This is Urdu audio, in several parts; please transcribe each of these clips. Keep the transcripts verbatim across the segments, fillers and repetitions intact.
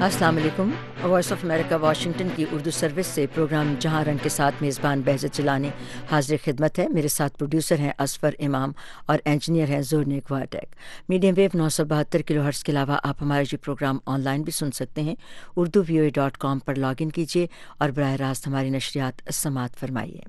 السلام علیکم۔ وائس آف امریکہ واشنگٹن کی اردو سروس سے پروگرام جہاں رنگ کے ساتھ میزبان بہجت جیلانی حاضر خدمت ہے۔ میرے ساتھ پروڈیوسر ہیں اصفر امام اور انجینئر ہیں زورنیک وارٹیک۔ میڈیم ویو نو سو بہتر کلو ہرٹز کے علاوہ آپ ہمارے یہ پروگرام آن لائن بھی سن سکتے ہیں۔ Urdu V O A dot com پر لاگ ان کیجیے اور براہ راست ہماری نشریات سماعت فرمائیے۔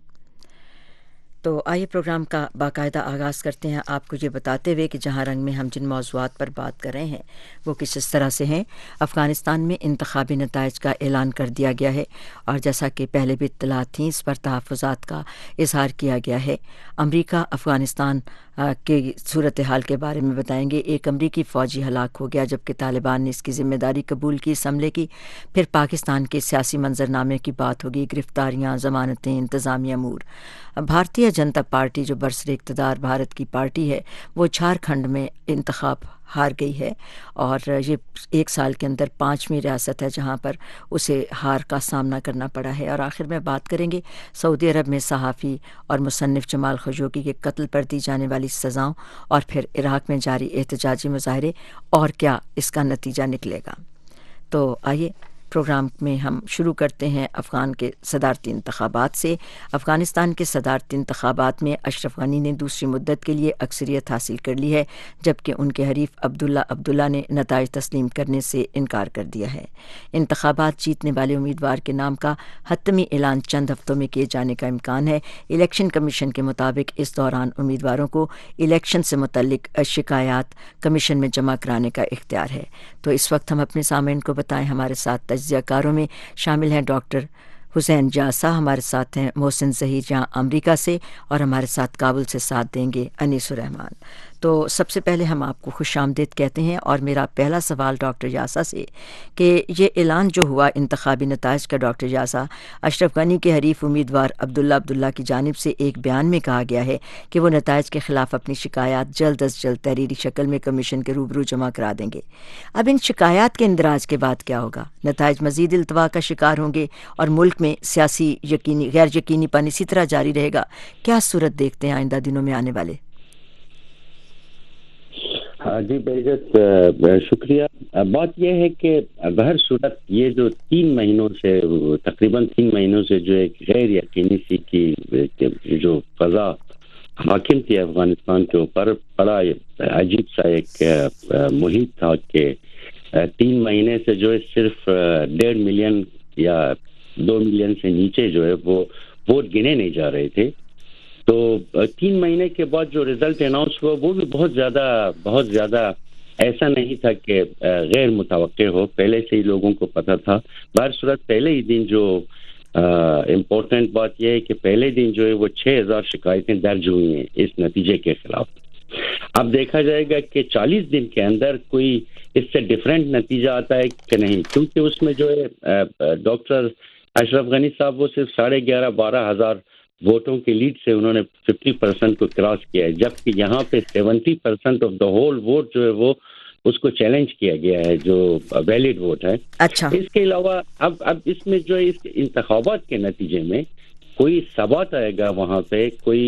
تو آئیے پروگرام کا باقاعدہ آغاز کرتے ہیں، آپ کو یہ بتاتے ہوئے کہ جہاں رنگ میں ہم جن موضوعات پر بات کر رہے ہیں وہ کس اس طرح سے ہیں۔ افغانستان میں انتخابی نتائج کا اعلان کر دیا گیا ہے اور جیسا کہ پہلے بھی اطلاعات تھیں اس پر تحفظات کا اظہار کیا گیا ہے۔ امریکہ افغانستان کی صورتحال کے بارے میں بتائیں گے۔ ایک امریکی فوجی ہلاک ہو گیا جبکہ طالبان نے اس کی ذمہ داری قبول کی اس حملے کی۔ پھر پاکستان کے سیاسی منظرنامے کی بات ہوگی، گرفتاریاں، ضمانتیں، انتظامی امور۔ بھارتیہ جنتا پارٹی جو برسر اقتدار بھارت کی پارٹی ہے وہ جھارکھنڈ میں انتخاب ہار گئی ہے اور یہ ایک سال کے اندر پانچویں ریاست ہے جہاں پر اسے ہار کا سامنا کرنا پڑا ہے۔ اور آخر میں بات کریں گے سعودی عرب میں صحافی اور مصنف جمال خشوگی کے قتل پر دی جانے والی سزاؤں اور پھر عراق میں جاری احتجاجی مظاہرے اور کیا اس کا نتیجہ نکلے گا۔ تو آئیے پروگرام میں ہم شروع کرتے ہیں افغان کے صدارتی انتخابات سے۔ افغانستان کے صدارتی انتخابات میں اشرف غنی نے دوسری مدت کے لیے اکثریت حاصل کر لی ہے جبکہ ان کے حریف عبداللہ عبداللہ نے نتائج تسلیم کرنے سے انکار کر دیا ہے۔ انتخابات جیتنے والے امیدوار کے نام کا حتمی اعلان چند ہفتوں میں کیے جانے کا امکان ہے۔ الیکشن کمیشن کے مطابق اس دوران امیدواروں کو الیکشن سے متعلق شکایات کمیشن میں جمع کرانے کا اختیار ہے۔ تو اس وقت ہم اپنے سامعین کو بتائیں، ہمارے ساتھ تجزیہ کاروں میں شامل ہیں ڈاکٹر حسین جاسا، ہمارے ساتھ ہیں محسن ظہیر جہاں امریکہ سے، اور ہمارے ساتھ کابل سے ساتھ دیں گے انیس الرحمان۔ تو سب سے پہلے ہم آپ کو خوش آمدید کہتے ہیں اور میرا پہلا سوال ڈاکٹر یاسا سے کہ یہ اعلان جو ہوا انتخابی نتائج کا، ڈاکٹر یاسا، اشرف غنی کے حریف امیدوار عبداللہ عبداللہ کی جانب سے ایک بیان میں کہا گیا ہے کہ وہ نتائج کے خلاف اپنی شکایات جلد از جلد تحریری شکل میں کمیشن کے روبرو جمع کرا دیں گے۔ اب ان شکایات کے اندراج کے بعد کیا ہوگا؟ نتائج مزید التوا کا شکار ہوں گے اور ملک میں سیاسی یقینی غیر یقینی پن اسی طرح جاری رہے گا؟ کیا صورت دیکھتے ہیں آئندہ دنوں میں آنے والے؟ جی بہجت شکریہ۔ بات یہ ہے کہ بہر صورت یہ جو تین مہینوں سے تقریباً تین مہینوں سے جو ایک غیر یقینی سی کی جو فضا حاکم تھی افغانستان کے اوپر، بڑا عجیب سا ایک محیط تھا کہ تین مہینے سے جو ہے صرف ڈیڑھ ملین یا دو ملین سے نیچے جو ہے وہ ووٹ گنے نہیں جا رہے تھے۔ تو تین مہینے کے بعد جو رزلٹ اناؤنس ہوا وہ بھی بہت زیادہ بہت زیادہ ایسا نہیں تھا کہ غیر متوقع ہو، پہلے سے ہی لوگوں کو پتہ تھا۔ بہر صورت پہلے ہی دن جو امپورٹنٹ بات یہ ہے کہ پہلے دن جو ہے وہ چھ ہزار شکایتیں درج ہوئی ہیں اس نتیجے کے خلاف۔ اب دیکھا جائے گا کہ چالیس دن کے اندر کوئی اس سے ڈفرینٹ نتیجہ آتا ہے کہ نہیں، کیونکہ اس میں جو ہے ڈاکٹر اشرف غنی صاحب وہ صرف ساڑھے گیارہ بارہ ہزار ووٹوں کی لیڈ سے انہوں نے ففٹی پرسنٹ کو کراس کیا ہے، جبکہ یہاں پہ seventy percent of the whole vote جو ہے وہ اس کو چیلنج کیا گیا ہے جو ویلڈ ووٹ ہے۔ اچھا، اس کے علاوہ اب اب اس میں جو ہے اس انتخابات کے نتیجے میں کوئی ثبات آئے گا، وہاں پہ کوئی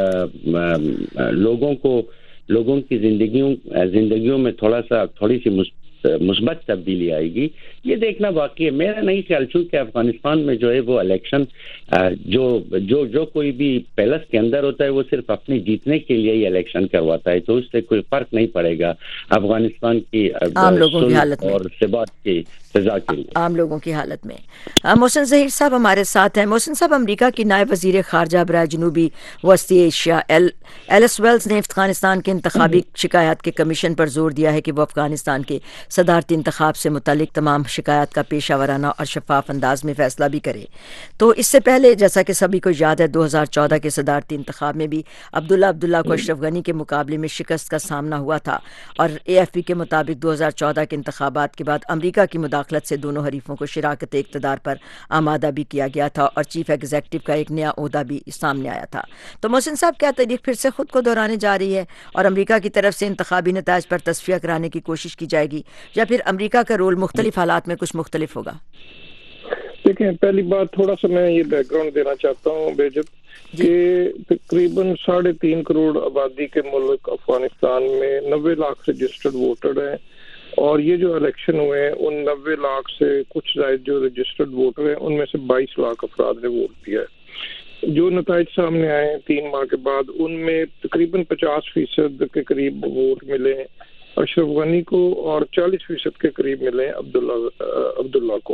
لوگوں کو لوگوں کی زندگیوں زندگیوں میں تھوڑا سا تھوڑی سی مثبت تبدیلی آئے گی، یہ دیکھنا باقی ہے۔ میرا نہیں خیال، چونکہ افغانستان میں جو ہے وہ الیکشن جو جو جو کوئی بھی پیلس کے اندر ہوتا ہے وہ صرف اپنے جیتنے کے لیے ہی الیکشن کرواتا ہے، تو اس سے کوئی فرق نہیں پڑے گا افغانستان کی عام لوگوں کی حالت میں اور ثبات کی فضا کے لیے، عام لوگوں کی حالت میں۔ محسن ظہیر صاحب ہمارے ساتھ ہیں۔ محسن صاحب، امریکہ کی نائب وزیر خارجہ برائے جنوبی وسطی ایشیا ایلس ویلز نے افغانستان کے انتخابی شکایات کے کمیشن پر زور دیا ہے کہ وہ افغانستان کے صدارتی انتخاب سے متعلق تمام شکایات کا پیشہ ورانہ اور شفاف انداز میں فیصلہ بھی کرے۔ تو اس سے پہلے جیسا کہ سبھی کو یاد ہے دو ہزار چودہ کے صدارتی انتخاب میں بھی عبداللہ عبداللہ کو اشرف غنی کے مقابلے میں شکست کا سامنا ہوا تھا، اور اے ایف پی کے مطابق دو ہزار چودہ کے انتخابات کے بعد امریکہ کی مداخلت سے دونوں حریفوں کو شراکت اقتدار پر آمادہ بھی کیا گیا تھا اور چیف ایگزیکٹو کا ایک نیا عہدہ بھی سامنے آیا تھا۔ تو محسن صاحب، کیا تاریخ پھر سے خود کو دہرانے جا رہی ہے اور امریکہ کی طرف سے انتخابی نتائج پر تصفیہ کرانے کی کوشش کی جائے گی، یا پھر امریکہ کا رول مختلف حالات میں کچھ مختلف ہوگا؟ دیکھیں، پہلی بات تھوڑا سا میں یہ بیک گراؤنڈ دینا چاہتا ہوں بہجت کہ تقریباً ساڑھے تین کروڑ آبادی کے ملک افغانستان میں نوے لاکھ رجسٹرڈ ووٹر ہیں، اور یہ جو الیکشن ہوئے ہیں ان نوے لاکھ سے کچھ زائد جو رجسٹرڈ ووٹر ہیں ان میں سے بائیس لاکھ افراد نے ووٹ دیا ہے. جو نتائج سامنے آئے ہیں تین ماہ کے بعد ان میں تقریباً پچاس فیصد کے قریب ووٹ ملے ہیں اشرف غنی کو اور چالیس فیصد کے قریب ملے ہیں عبداللہ عبداللہ کو.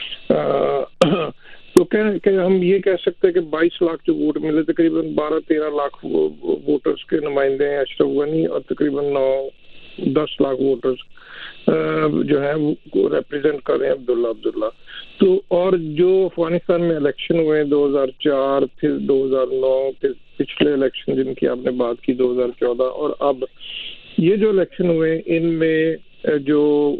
تو کہ ہم یہ کہہ سکتے ہیں کہ بائیس لاکھ جو ووٹ ملے تقریباً بارہ تیرہ لاکھ ووٹرز کے نمائندے ہیں اشرف غنی اور تقریباً نو دس لاکھ ووٹرز جو ہیں وہ ریپرزینٹ کر رہے ہیں عبداللہ عبداللہ. تو اور جو افغانستان میں الیکشن ہوئے دو ہزار چار پھر دو ہزار نو پھر پچھلے الیکشن جن کی آپ نے بات کی دو ہزار چودہ اور اب یہ جو الیکشن ہوئے ان میں جو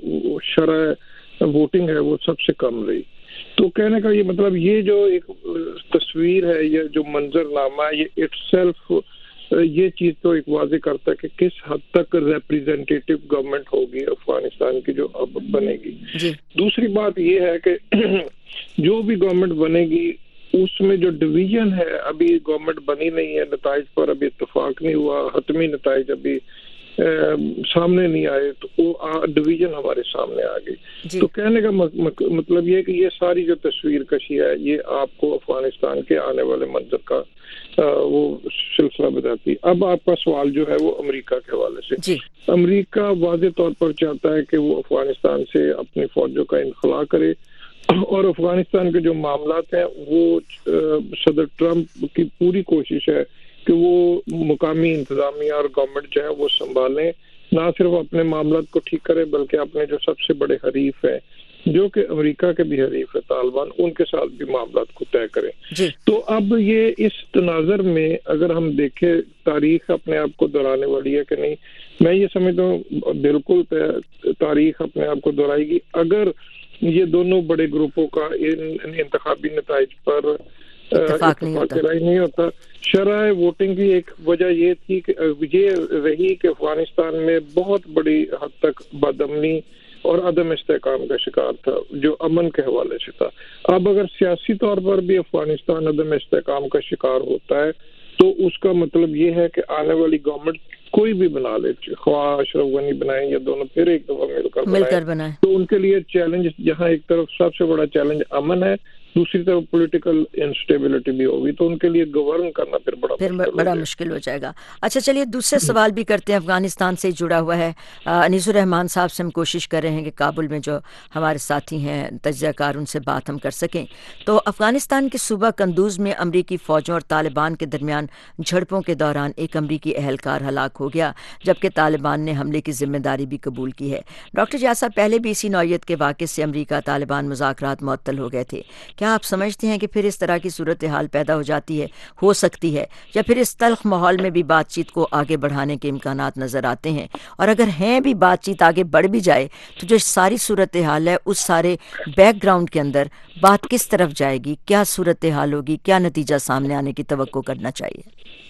شرح ووٹنگ ہے وہ سب سے کم رہی. تو کہنے کا یہ مطلب یہ جو ایک تصویر ہے یہ جو منظر نامہ ہے یہ اٹ سیلف یہ چیز تو ایک واضح کرتا ہے کہ کس حد تک ریپریزنٹیٹیو گورنمنٹ ہوگی افغانستان کی جو اب بنے گی. جی. دوسری بات یہ ہے کہ جو بھی گورنمنٹ بنے گی اس میں جو ڈویژن ہے ابھی گورنمنٹ بنی نہیں ہے نتائج پر ابھی اتفاق نہیں ہوا حتمی نتائج ابھی سامنے نہیں آئے تو وہ ڈویژن ہمارے سامنے آ گئی. جی. تو کہنے کا مطلب یہ کہ یہ ساری جو تصویر کشی ہے یہ آپ کو افغانستان کے آنے والے منظر کا وہ سلسلہ بتاتی. اب آپ کا سوال جو ہے وہ امریکہ کے حوالے سے. جی. امریکہ واضح طور پر چاہتا ہے کہ وہ افغانستان سے اپنی فوجوں کا انخلا کرے اور افغانستان کے جو معاملات ہیں وہ صدر ٹرمپ کی پوری کوشش ہے کہ وہ مقامی انتظامیہ اور گورنمنٹ جو ہے وہ سنبھالیں نہ صرف اپنے معاملات کو ٹھیک کرے بلکہ اپنے جو سب سے بڑے حریف ہیں جو کہ امریکہ کے بھی حریف ہے طالبان ان کے ساتھ بھی معاملات کو طے کریں. جی. تو اب یہ اس تناظر میں اگر ہم دیکھیں تاریخ اپنے آپ کو دہرانے والی ہے کہ نہیں میں یہ سمجھتا ہوں بالکل تاریخ اپنے آپ کو دہرائے گی اگر یہ دونوں بڑے گروپوں کا ان انتخابی نتائج پر اتفاق نہیں ہوتا. شرح ووٹنگ کی ایک وجہ یہ تھی کہ یہ رہی کہ افغانستان میں بہت بڑی حد تک بدامنی اور عدم استحکام کا شکار تھا جو امن کے حوالے سے تھا. اب اگر سیاسی طور پر بھی افغانستان عدم استحکام کا شکار ہوتا ہے تو اس کا مطلب یہ ہے کہ آنے والی گورنمنٹ کوئی بھی بنا لے خواہ اشرف غنی بنائیں یا دونوں پھر ایک دفعہ مل کر مل کر بنائیں تو ان کے لیے چیلنج جہاں ایک طرف سب سے بڑا چیلنج امن ہے دوسری طرف پولیٹیکل انسٹیبلٹی بھی ہوگی تو ان کے لیے گورن کرنا پھر بڑا پھر بڑا مشکل ہو جائے گا. اچھا چلیے دوسرے سوال بھی کرتے ہیں افغانستان سے جڑا ہوا ہے. انیس الرحمان صاحب سے ہم کوشش کر رہے ہیں کہ کابل میں جو ہمارے ساتھی ہیں تجزیہ کار ان سے بات ہم کر سکیں. تو افغانستان کے صوبہ قندوز میں امریکی فوجوں اور طالبان کے درمیان جھڑپوں کے دوران ایک امریکی اہلکار ہلاک ہو گیا جبکہ طالبان نے حملے کی ذمہ داری بھی قبول کی ہے. ڈاکٹر جیاد صاحب پہلے بھی اسی نوعیت کے واقعے سے امریکہ طالبان مذاکرات معطل ہو گئے تھے. کیا آپ سمجھتے ہیں کہ پھر اس طرح کی صورتحال پیدا ہو جاتی ہے ہو سکتی ہے یا پھر اس تلخ ماحول میں بھی بات چیت کو آگے بڑھانے کے امکانات نظر آتے ہیں اور اگر ہیں بھی بات چیت آگے بڑھ بھی جائے تو جو ساری صورتحال ہے اس سارے بیک گراؤنڈ کے اندر بات کس طرف جائے گی کیا صورتحال ہوگی کیا نتیجہ سامنے آنے کی توقع کرنا چاہیے؟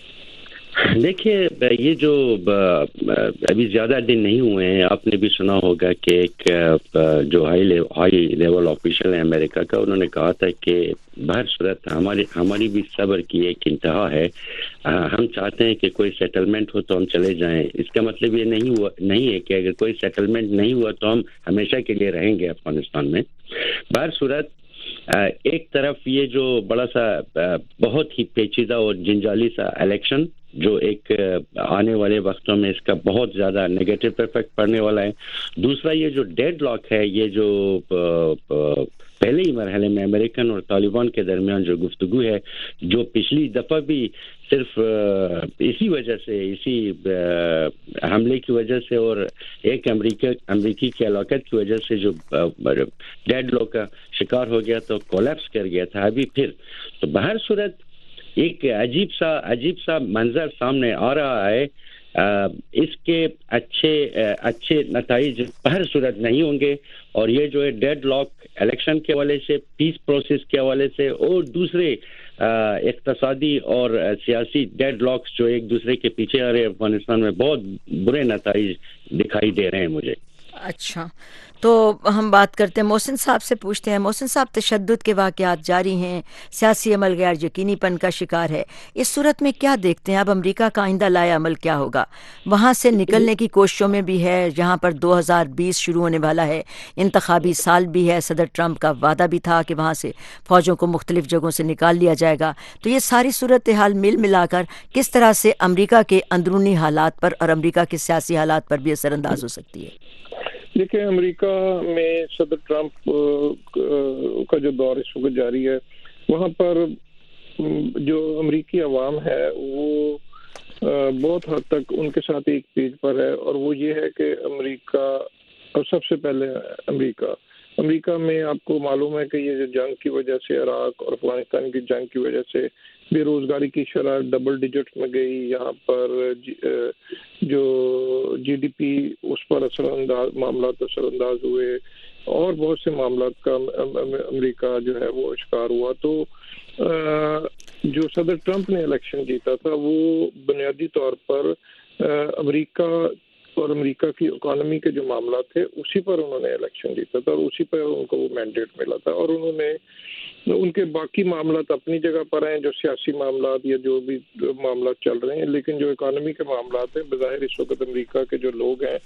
دیکھیے یہ جو ابھی زیادہ دن نہیں ہوئے ہیں آپ نے بھی سنا ہوگا کہ ایک جو ہائی ہائی لیول آفیشل ہے امریکہ کا انہوں نے کہا تھا کہ بہر صورت ہماری ہماری بھی صبر کی ایک انتہا ہے ہم چاہتے ہیں کہ کوئی سیٹلمنٹ ہو تو ہم چلے جائیں. اس کا مطلب یہ نہیں ہوا نہیں ہے کہ اگر کوئی سیٹلمنٹ نہیں ہوا تو ہم ہمیشہ کے لیے رہیں گے افغانستان میں. بہر صورت ایک طرف یہ جو بڑا سا بہت ہی پیچیدہ اور جنجالی سا الیکشن جو ایک آنے والے وقتوں میں اس کا بہت زیادہ نیگیٹو افیکٹ پڑنے والا ہے. دوسرا یہ جو ڈیڈ لاک ہے یہ جو پہلے ہی مرحلے میں امریکن اور طالبان کے درمیان جو گفتگو ہے جو پچھلی دفعہ بھی صرف اسی وجہ سے اسی حملے کی وجہ سے اور ایک امریکہ امریکی کی ہلاکت کی وجہ سے جو ڈیڈ لاک کا شکار ہو گیا تو کولیپس کر گیا تھا ابھی پھر. تو بہر صورت ایک عجیب سا عجیب سا منظر سامنے آ رہا ہے. اس کے اچھے اچھے نتائج ہر صورت نہیں ہوں گے اور یہ جو ہے ڈیڈ لاک الیکشن کے حوالے سے پیس پروسیس کے حوالے سے اور دوسرے اقتصادی اور سیاسی ڈیڈ لاکس جو ایک دوسرے کے پیچھے آ رہے ہیں افغانستان میں بہت برے نتائج دکھائی دے رہے ہیں مجھے. اچھا، تو ہم بات کرتے ہیں محسن صاحب سے، پوچھتے ہیں محسن صاحب، تشدد کے واقعات جاری ہیں، سیاسی عمل غیر یقینی پن کا شکار ہے، اس صورت میں کیا دیکھتے ہیں اب امریکہ کا آئندہ لائے عمل کیا ہوگا؟ وہاں سے نکلنے کی کوششوں میں بھی ہے، جہاں پر دو ہزار بیس شروع ہونے والا ہے، انتخابی سال بھی ہے، صدر ٹرمپ کا وعدہ بھی تھا کہ وہاں سے فوجوں کو مختلف جگہوں سے نکال لیا جائے گا، تو یہ ساری صورتحال مل ملا کر کس طرح سے امریکہ کے اندرونی حالات پر اور امریکہ کے سیاسی حالات پر بھی اثر انداز ہو سکتی ہے؟ دیکھیں، امریکہ میں صدر ٹرمپ کا جو دور اس وقت جاری ہے، وہاں پر جو امریکی عوام ہے وہ بہت حد تک ان کے ساتھ ایک پیج پر ہے، اور وہ یہ ہے کہ امریکہ، اور سب سے پہلے امریکہ امریکہ میں آپ کو معلوم ہے کہ یہ جو جنگ کی وجہ سے، عراق اور افغانستان کی جنگ کی وجہ سے بے روزگاری کی شرح ڈبل ڈیجٹ میں گئی، یہاں پر جو جی ڈی پی اس پر اثر انداز معاملات اثر انداز ہوئے، اور بہت سے معاملات کا امریکہ جو ہے وہ شکار ہوا۔ تو جو صدر ٹرمپ نے الیکشن جیتا تھا وہ بنیادی طور پر امریکہ اور امریکہ کی اکانومی کے جو معاملات تھے اسی پر انہوں نے الیکشن جیتا تھا، اور اسی پر ان کو وہ مینڈیٹ ملا تھا، اور انہوں نے ان کے باقی معاملات اپنی جگہ پر ہیں، جو سیاسی معاملات یا جو بھی معاملات چل رہے ہیں، لیکن جو اکانومی کے معاملات ہیں، بظاہر اس وقت امریکہ کے جو لوگ ہیں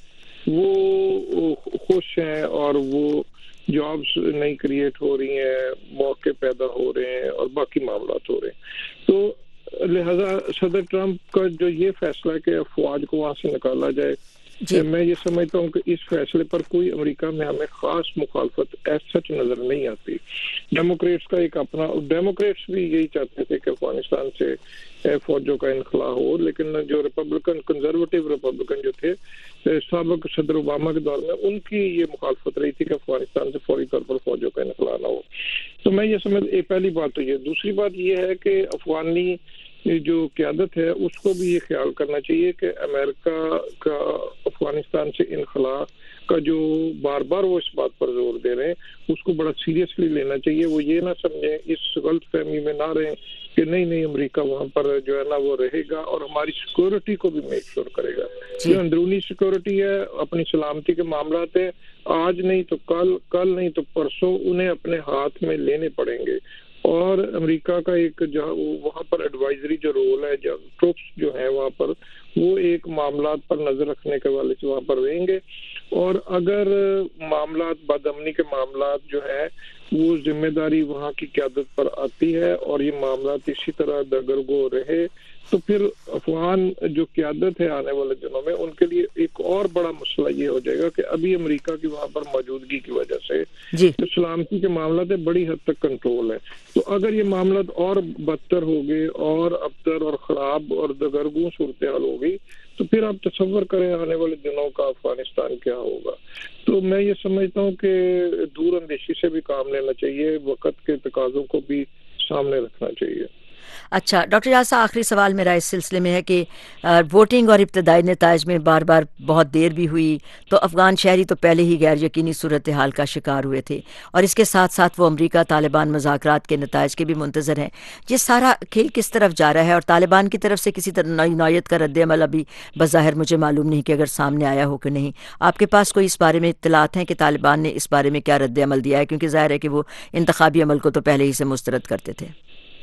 وہ خوش ہیں، اور وہ جابس نئی کریٹ ہو رہی ہیں، موقع پیدا ہو رہے ہیں، اور باقی معاملات ہو رہے ہیں۔ تو لہذا صدر ٹرمپ کا جو یہ فیصلہ ہے کہ افواج کو وہاں سے نکالا جائے، جی میں یہ سمجھتا ہوں کہ اس فیصلے پر کوئی امریکہ میں ہمیں خاص مخالفت ایس سچ نظر نہیں آتی۔ ڈیموکریٹس کا ایک اپنا، ڈیموکریٹس بھی یہی چاہتے تھے کہ افغانستان سے فوجوں کا انخلا ہو، لیکن جو ریپبلکن کنزرویٹو ریپبلکن جو تھے سابق صدر اوباما کے دور میں، ان کی یہ مخالفت رہی تھی کہ افغانستان سے فوری طور پر فوجوں کا انخلا نہ ہو۔ تو میں یہ سمجھ، ایک پہلی بات تو یہ، دوسری بات یہ ہے کہ افغانی جو قیادت ہے اس کو بھی یہ خیال کرنا چاہیے کہ امریکہ کا افغانستان سے انخلا کا جو بار بار وہ اس بات پر زور دے رہے ہیں اس کو بڑا سیریسلی لینا چاہیے۔ وہ یہ نہ سمجھیں، اس غلط فہمی میں نہ رہیں کہ نہیں نہیں امریکہ وہاں پر جو ہے نا وہ رہے گا اور ہماری سیکورٹی کو بھی میک شور کرے گا۔ جو اندرونی سیکورٹی ہے، اپنی سلامتی کے معاملات ہیں، آج نہیں تو کل، کل نہیں تو پرسوں انہیں اپنے ہاتھ میں لینے پڑیں گے، اور امریکہ کا ایک جہاں وہاں پر ایڈوائزری جو رول ہے، جو ٹروپس جو ہیں وہاں پر، وہ ایک معاملات پر نظر رکھنے کے والے سے وہاں پر رہیں گے، اور اگر معاملات بد امنی کے معاملات جو ہے وہ ذمہ داری وہاں کی قیادت پر آتی ہے اور یہ معاملات اسی طرح دگرگو رہے، تو پھر افغان جو قیادت ہے آنے والے دنوں میں ان کے لیے ایک اور بڑا مسئلہ یہ ہو جائے گا کہ ابھی امریکہ کی وہاں پر موجودگی کی وجہ سے جی جو سلامتی کے معاملات بڑی حد تک کنٹرول ہے، تو اگر یہ معاملات اور بدتر ہو گئے اور ابتر اور خراب اور دگرگوں صورتحال ہو گئی، تو پھر آپ تصور کریں آنے والے دنوں کا افغانستان کیا ہوگا۔ تو میں یہ سمجھتا ہوں کہ دور اندیشی سے بھی کام لینا چاہیے، وقت کے تقاضوں کو بھی سامنے رکھنا چاہیے۔ اچھا ڈاکٹر یاسر، آخری سوال میرا اس سلسلے میں ہے کہ ووٹنگ اور ابتدائی نتائج میں بار بار بہت دیر بھی ہوئی، تو افغان شہری تو پہلے ہی غیر یقینی صورتحال کا شکار ہوئے تھے، اور اس کے ساتھ ساتھ وہ امریکہ طالبان مذاکرات کے نتائج کے بھی منتظر ہیں۔ یہ سارا کھیل کس طرف جا رہا ہے، اور طالبان کی طرف سے کسی طرح نوعیت کا رد عمل ابھی بظاہر مجھے معلوم نہیں کہ اگر سامنے آیا ہو کہ نہیں، آپ کے پاس کوئی اس بارے میں اطلاعات ہیں کہ طالبان نے اس بارے میں کیا رد عمل دیا ہے؟ کیونکہ ظاہر ہے کہ وہ انتخابی عمل کو تو پہلے ہی سے مسترد کرتے تھے۔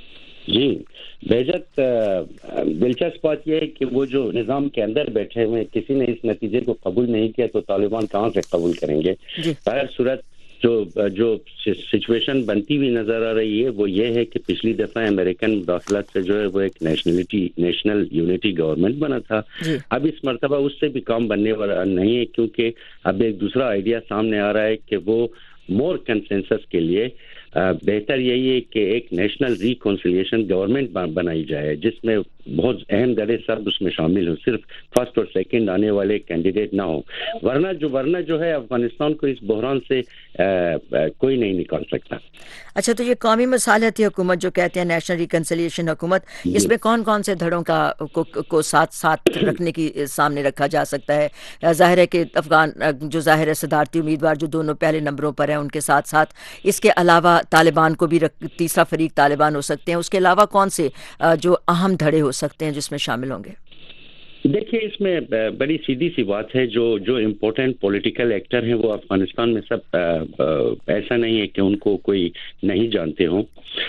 جی بہجت، دلچسپ بات یہ ہے کہ وہ جو نظام کے اندر بیٹھے ہوئے کسی نے اس نتیجے کو قبول نہیں کیا تو طالبان کہاں سے قبول کریں گے؟ بہر صورت جو جو سچویشن بنتی ہوئی نظر آ رہی ہے وہ یہ ہے کہ پچھلی دفعہ امریکن مداخلت سے جو ہے وہ ایک نیشنلٹی نیشنل یونٹی گورنمنٹ بنا تھا، اب اس مرتبہ اس سے بھی کام بننے والا نہیں ہے، کیونکہ اب ایک دوسرا آئیڈیا سامنے آ رہا ہے کہ وہ مور کنسنسس کے لیے بہتر یہی ہے کہ ایک نیشنل ریکنسیلیشن گورنمنٹ بنائی جائے جس میں بہت اہم درے سب اس میں شامل ہوں، صرف فرسٹ اور سیکنڈ آنے والے کینڈیڈیٹ نہ ہوں، ورنہ جو ورنہ جو ہے افغانستان کو اس بحران سے کوئی نہیں نکال سکتا۔ اچھا، تو یہ قومی مصالحتی حکومت جو کہتے ہیں نیشنل ریکنسیلیشن حکومت، اس میں کون کون سے دھڑوں کا کو, کو ساتھ ساتھ رکھنے کی سامنے رکھا جا سکتا ہے؟ ظاہر ہے کہ افغان جو ظاہر ہے صدارتی امیدوار جو دونوں پہلے نمبروں پر ہیں ان کے ساتھ ساتھ اس کے علاوہ طالبان کو بھی رکھ, تیسرا فریق طالبان ہو سکتے ہیں، اس کے علاوہ کون سے جو اہم دھڑے ہو سکتے ہیں جس میں شامل ہوں گے؟ دیکھیے اس میں بڑی سیدھی سی بات ہے، جو جو امپورٹنٹ پولیٹیکل ایکٹر ہیں وہ افغانستان میں سب ایسا نہیں ہے کہ ان کو کوئی نہیں جانتے ہوں،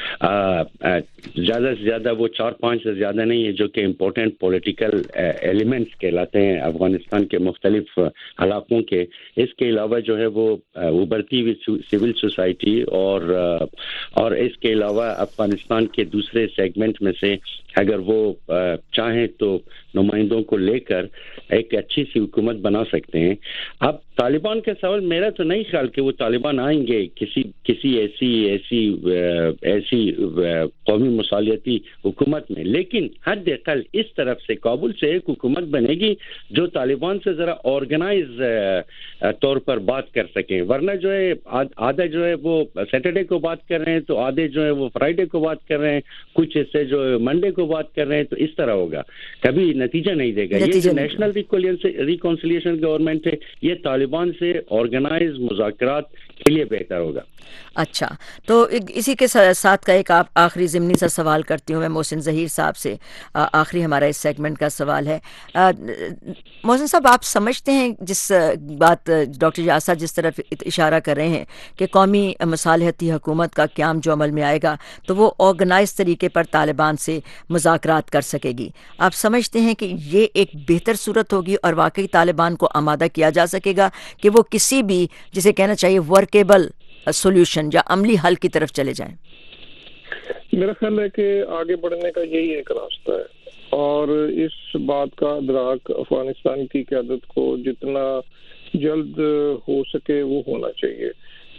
زیادہ سے زیادہ وہ چار پانچ سے زیادہ نہیں ہے جو کہ امپورٹنٹ پولیٹیکل ایلیمنٹس کہلاتے ہیں افغانستان کے مختلف علاقوں کے۔ اس کے علاوہ جو ہے وہ ابھرتی ہوئی سول سوسائٹی اور اور اس کے علاوہ افغانستان کے دوسرے سیگمنٹ میں سے اگر وہ چاہیں تو نمائندوں کو لے کر ایک اچھی سی حکومت بنا سکتے ہیں۔ اب طالبان کا سوال، میرا تو نہیں خیال کہ وہ طالبان آئیں گے کسی کسی ایسی ایسی ایسی قومی مصالحتی حکومت میں، لیکن حد اقل اس طرف سے کابل سے ایک حکومت بنے گی جو طالبان سے ذرا آرگنائز طور پر بات کر سکیں، ورنہ جو ہے آدھا جو ہے وہ سیٹرڈے کو بات کر رہے ہیں تو آدھے جو ہے وہ فرائیڈے کو بات کر رہے ہیں، کچھ حصے جو منڈے کو بات کر رہے ہیں، تو اس طرح ہوگا، کبھی نتیجہ نہیں دے گا۔ یہ جو نیشنل ریکونسلیشن گورنمنٹ ہے یہ طالبان سے آرگنائز مذاکرات کے لیے بہتر ہوگا۔ اچھا، تو اسی کے ساتھ کا ایک آخری ضمنی سا سوال کرتی ہوں میں محسن ظہیر صاحب سے، آخری ہمارا اس سیگمنٹ کا سوال ہے۔ محسن صاحب، آپ سمجھتے ہیں جس بات ڈاکٹر یاسر جس طرف اشارہ کر رہے ہیں کہ قومی مصالحتی حکومت کا قیام جو عمل میں آئے گا تو وہ آرگنائز طریقے پر طالبان سے مذاکرات کر سکے گی، آپ سمجھتے ہیں کہ یہ ایک بہتر صورت ہوگی اور واقعی طالبان کو آمادہ کیا جا سکے گا کہ وہ کسی بھی جسے کہنا چاہیے ورکیبل سولوشن یا عملی حل کی طرف چلے جائیں؟ میرا خیال ہے کہ آگے بڑھنے کا یہی ایک راستہ ہے، اور اس بات کا ادراک افغانستان کی قیادت کو جتنا جلد ہو سکے وہ ہونا چاہیے۔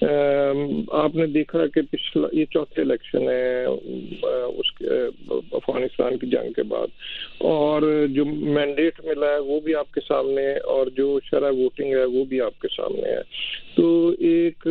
آپ نے دیکھا کہ پچھلا یہ چوتھے الیکشن ہے اس کے افغانستان کی جنگ کے بعد، اور جو مینڈیٹ ملا ہے وہ بھی آپ کے سامنے ہے، اور جو شرح ووٹنگ ہے وہ بھی آپ کے سامنے ہے۔ تو ایک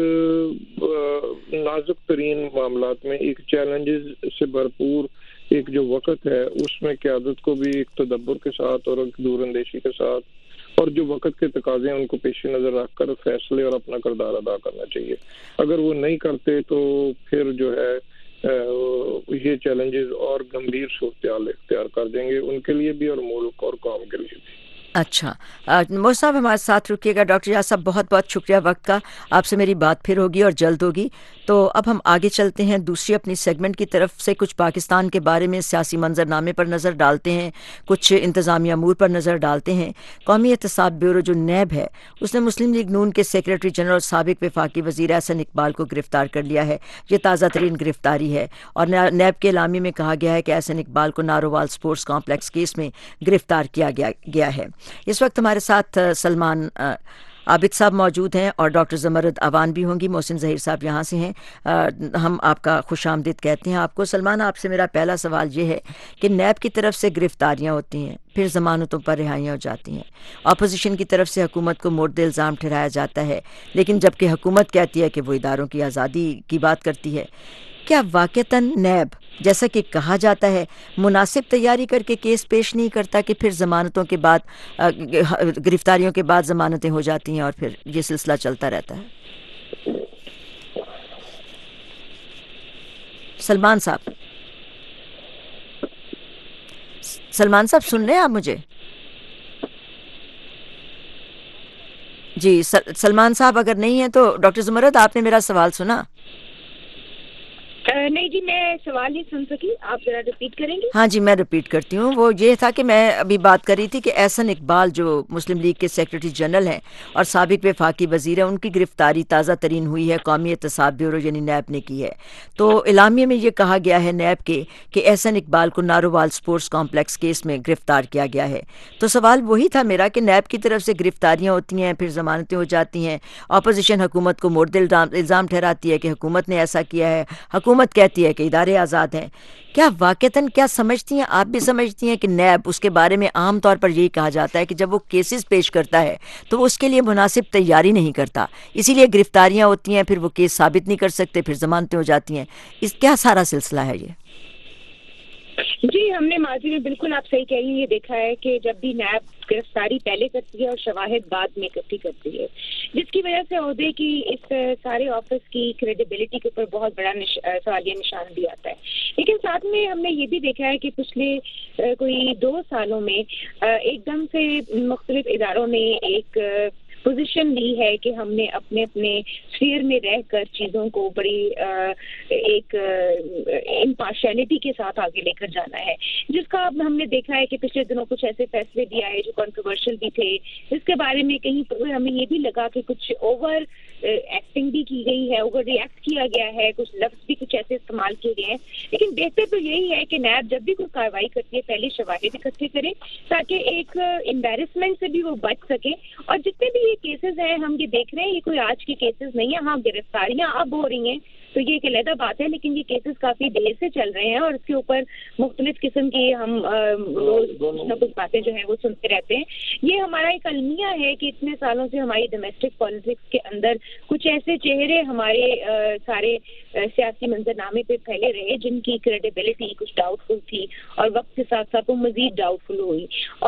نازک ترین معاملات میں ایک چیلنجز سے بھرپور ایک جو وقت ہے اس میں قیادت کو بھی ایک تدبر کے ساتھ اور ایک دور اندیشی کے ساتھ اور جو وقت کے تقاضے ہیں ان کو پیش نظر رکھ کر فیصلے اور اپنا کردار ادا کرنا چاہیے۔ اگر وہ نہیں کرتے تو پھر جو ہے یہ چیلنجز اور گمبھیر صورتحال اختیار کر دیں گے، ان کے لیے بھی اور ملک اور قوم کے لیے بھی۔ اچھا، محسن صاحب ہمارے ساتھ رکیے گا۔ ڈاکٹر یاسر صاحب بہت بہت شکریہ وقت کا، آپ سے میری بات پھر ہوگی اور جلد ہوگی۔ تو اب ہم آگے چلتے ہیں دوسری اپنی سیگمنٹ کی طرف سے، کچھ پاکستان کے بارے میں سیاسی منظرنامے پر نظر ڈالتے ہیں، کچھ انتظامیہ امور پر نظر ڈالتے ہیں۔ قومی احتساب بیورو جو نیب ہے اس نے مسلم لیگ نون کے سیکریٹری جنرل اور سابق وفاقی وزیر احسن اقبال کو گرفتار کر لیا ہے۔ یہ تازہ ترین گرفتاری ہے اور نیب کے اعلامیے میں کہا گیا ہے کہ احسن اقبال کو نارووال سپورٹس کمپلیکس کیس میں گرفتار کیا گیا گیا ہے۔ اس وقت ہمارے ساتھ سلمان عابد صاحب موجود ہیں اور ڈاکٹر زمرد اوان بھی ہوں گی، محسن ظہیر صاحب یہاں سے ہیں، ہم آپ کا خوش آمدید کہتے ہیں آپ کو۔ سلمان، آپ سے میرا پہلا سوال یہ ہے کہ نیب کی طرف سے گرفتاریاں ہوتی ہیں، پھر ضمانتوں پر رہائیاں ہو جاتی ہیں، اپوزیشن کی طرف سے حکومت کو مورد الزام ٹھہرایا جاتا ہے، لیکن جبکہ حکومت کہتی ہے کہ وہ اداروں کی آزادی کی بات کرتی ہے، کیا واقعتاً نیب جیسا کہ کہا جاتا ہے مناسب تیاری کر کے کیس پیش نہیں کرتا کہ پھر ضمانتوں کے بعد گرفتاریوں کے بعد ضمانتیں ہو جاتی ہیں اور پھر یہ سلسلہ چلتا رہتا ہے؟ سلمان صاحب سلمان صاحب سن رہے ہیں آپ مجھے؟ جی سلمان صاحب اگر نہیں ہیں تو ڈاکٹر زمرد آپ نے میرا سوال سنا؟ نہیں جی، میں سوال نہیں سن سکی، آپ ذرا ریپیٹ کریں گے؟ ہاں جی، میں ریپیٹ کرتی ہوں۔ وہ یہ تھا کہ میں ابھی بات کر رہی تھی کہ احسن اقبال جو مسلم لیگ کے سیکریٹری جنرل ہیں اور سابق وفاقی وزیر ہیں، ان کی گرفتاری تازہ ترین ہوئی ہے، قومی احتساب بیورو یعنی نیب نے کی ہے۔ تو اعلامیے میں یہ کہا گیا ہے نیب کے کہ احسن اقبال کو نارووال سپورٹس کمپلیکس کیس میں گرفتار کیا گیا ہے۔ تو سوال وہی تھا میرا کہ نیب کی طرف سے گرفتاریاں ہوتی ہیں، پھر ضمانتیں ہو جاتی ہیں، اپوزیشن حکومت کو مورد الزام ٹھہراتی ہے کہ حکومت نے ایسا کیا ہے، حکومت کہتی ہے کہ ادارے آزاد ہیں۔ کیا واقعتاً کیا سمجھتی ہیں آپ بھی سمجھتی ہیں کہ نیب اس کے بارے میں عام طور پر یہی کہا جاتا ہے کہ جب وہ کیسز پیش کرتا ہے تو وہ اس کے لیے مناسب تیاری نہیں کرتا، اسی لیے گرفتاریاں ہوتی ہیں، پھر وہ کیس ثابت نہیں کر سکتے، پھر ضمانتیں ہو جاتی ہیں؟ اس کیا سارا سلسلہ ہے یہ؟ جی، ہم نے ماضی میں بالکل آپ صحیح کہہ رہی ہیں، یہ دیکھا ہے کہ جب بھی نیب گرفتاری پہلے کرتی ہے اور شواہد بعد میں اکٹھی کرتی ہے، جس کی وجہ سے عہدے کی اس سارے آفس کی کریڈیبلٹی کے اوپر بہت بڑا نش... سوالیہ نشان بھی آتا ہے۔ لیکن ساتھ میں ہم نے یہ بھی دیکھا ہے کہ پچھلے کوئی دو سالوں میں ایک دم سے مختلف اداروں نے ایک پوزیشن لی ہے کہ ہم نے اپنے اپنے اسفیئر میں رہ کر چیزوں کو بڑی ایک امپارشیلٹی کے ساتھ آگے لے کر جانا ہے، جس کا اب ہم نے دیکھا ہے کہ پچھلے دنوں کچھ ایسے فیصلے بھی آئے جو کنٹروورشل بھی تھے، جس کے بارے میں کہیں ہمیں یہ بھی لگا کہ کچھ اوور ایکٹنگ بھی کی گئی ہے، اوور ری ایکٹ کیا گیا ہے، کچھ لفظ بھی کچھ ایسے استعمال کیے گئے ہیں. لیکن بہتر تو یہی ہے کہ نیب جب بھی کوئی کارروائی کرتی ہے پہلے شواہد اکٹھے کرے تاکہ ایک امبیرسمنٹ سے بھی وہ بچ سکے. اور جتنے بھی یہ کیسز ہیں ہم یہ دیکھ رہے ہیں یہ کوئی آج کے کیسز نہیں ہیں. ہاں گرفتاریاں اب ہو رہی ہیں تو یہ ایک علیحدہ بات ہے، لیکن یہ کیسز کافی دیر سے چل رہے ہیں اور اس کے اوپر مختلف قسم کی ہم روز کچھ نہ کچھ باتیں جو ہیں وہ سنتے رہتے ہیں. یہ ہمارا ایک المیہ ہے کہ اتنے سالوں سے ہماری ڈومیسٹک پالیٹکس کے اندر کچھ ایسے چہرے ہمارے سارے سیاسی منظرنامے پہ پھیلے رہے جن کی کریڈیبلٹی کچھ ڈاؤٹ فل تھی اور وقت کے ساتھ ساتھ وہ مزید ڈاؤٹ فل ہوئی.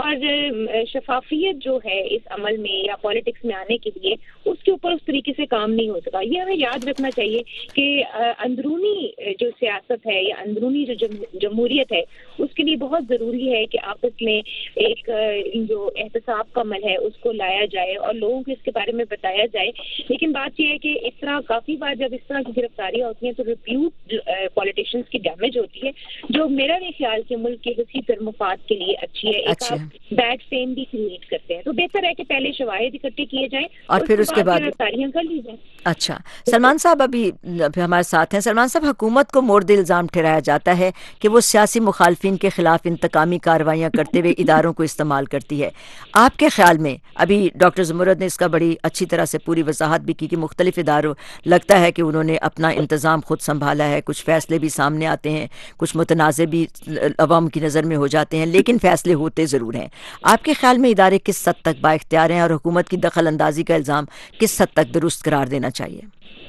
اور شفافیت جو ہے اس عمل میں یا پالیٹکس میں آنے کے لیے اس کے اوپر اس طریقے سے کام نہیں ہو سکا. یہ ہمیں یاد رکھنا چاہیے کہ اندرونی جو سیاست ہے یا اندرونی جو جمہوریت ہے اس کے لیے بہت ضروری ہے کہ آپس میں ایک جو احتساب کا عمل ہے اس کو لایا جائے اور لوگوں کو اس کے بارے میں بتایا جائے. لیکن بات یہ ہے کہ اس طرح کافی بار جب اس طرح کی گرفتاریاں ہوتی ہیں تو ریپیوٹ پولیٹیشینس کی ڈیمیج ہوتی ہے جو میرا بھی خیال کہ ملک کے وسیع تر مفاد کے لیے اچھی ہے. ایک آپ بیڈ فیم بھی کریٹ کرتے ہیں تو بہتر ہے کہ پہلے شواہد اکٹھے کیے جائیں اور پھر اس کے بعد گرفتاریاں کر لی جائیں. اچھا سلمان صاحب ابھی ہمارے ساتھ ہیں. سلمان صاحب، حکومت کو مورد الزام ٹھہرایا جاتا ہے کہ وہ سیاسی مخالفین کے خلاف انتقامی کارروائیاں کرتے ہوئے اداروں کو استعمال کرتی ہے. آپ کے خیال میں ابھی ڈاکٹر زمرد نے اس کا بڑی اچھی طرح سے پوری وضاحت بھی کی کہ مختلف اداروں لگتا ہے کہ انہوں نے اپنا انتظام خود سنبھالا ہے، کچھ فیصلے بھی سامنے آتے ہیں، کچھ متنازع بھی عوام کی نظر میں ہو جاتے ہیں، لیکن فیصلے ہوتے ضرور ہیں. آپ کے خیال میں ادارے کس حد تک با اختیار ہیں اور حکومت کی دخل اندازی کا الزام کس حد تک درست قرار دینا چاہیے؟